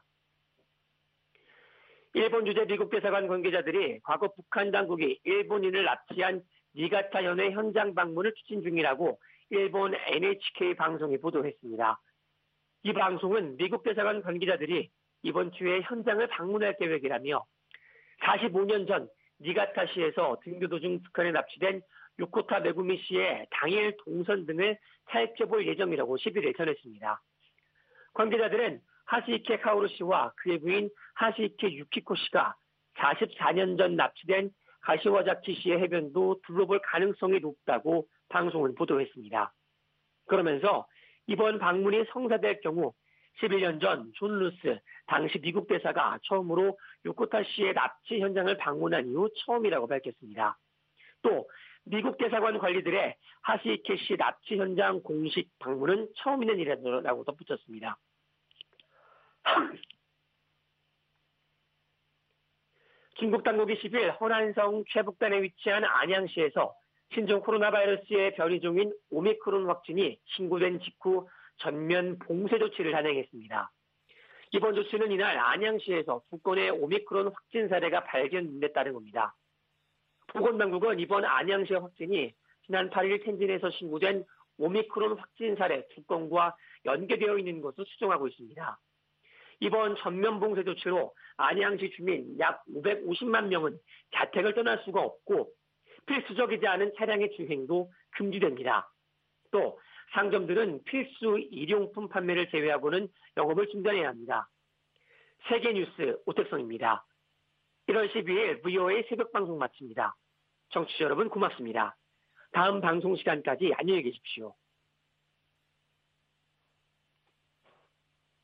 일본 주재 미국 대사관 관계자들이 과거 북한 당국이 일본인을 납치한 니가타 현의 현장 방문을 추진 중이라고 일본 NHK 방송이 보도했습니다. 이 방송은 미국 대사관 관계자들이 이번 주에 현장을 방문할 계획이라며 45년 전 니가타시에서 등교 도중 북한에 납치된 요코타 메구미 씨의 당일 동선 등을 살펴볼 예정이라고 11일 전했습니다. 관계자들은 하시이케 카오루 씨와 그의 부인 하시이케 유키코 씨가 44년 전 납치된 가시와자키 씨의 해변도 둘러볼 가능성이 높다고 방송은 보도했습니다. 그러면서 이번 방문이 성사될 경우 11년 전 존 루스 당시 미국 대사가 처음으로 요코타 씨의 납치 현장을 방문한 이후 처음이라고 밝혔습니다. 또 미국 대사관 관리들의 하시이케 씨 납치 현장 공식 방문은 처음 있는 일이라고 덧붙였습니다. 중국 당국이 10일 허난성 최북단에 위치한 안양시에서 신종 코로나 바이러스의 변이종인 오미크론 확진이 신고된 직후 전면 봉쇄 조치를 단행했습니다. 이번 조치는 이날 안양시에서 2건의 오미크론 확진 사례가 발견된 데 따른 겁니다. 보건당국은 이번 안양시 확진이 지난 8일 텐진에서 신고된 오미크론 확진 사례 2건과 연계되어 있는 것으로 추정하고 있습니다. 이번 전면 봉쇄 조치로 안양시 주민 약 550만 명은 자택을 떠날 수가 없고 필수적이지 않은 차량의 주행도 금지됩니다. 또 상점들은 필수 일용품 판매를 제외하고는 영업을 중단해야 합니다. 세계뉴스 오택성입니다. 1월 12일 VOA 새벽방송 마칩니다. 청취자 여러분 고맙습니다. 다음 방송 시간까지 안녕히 계십시오.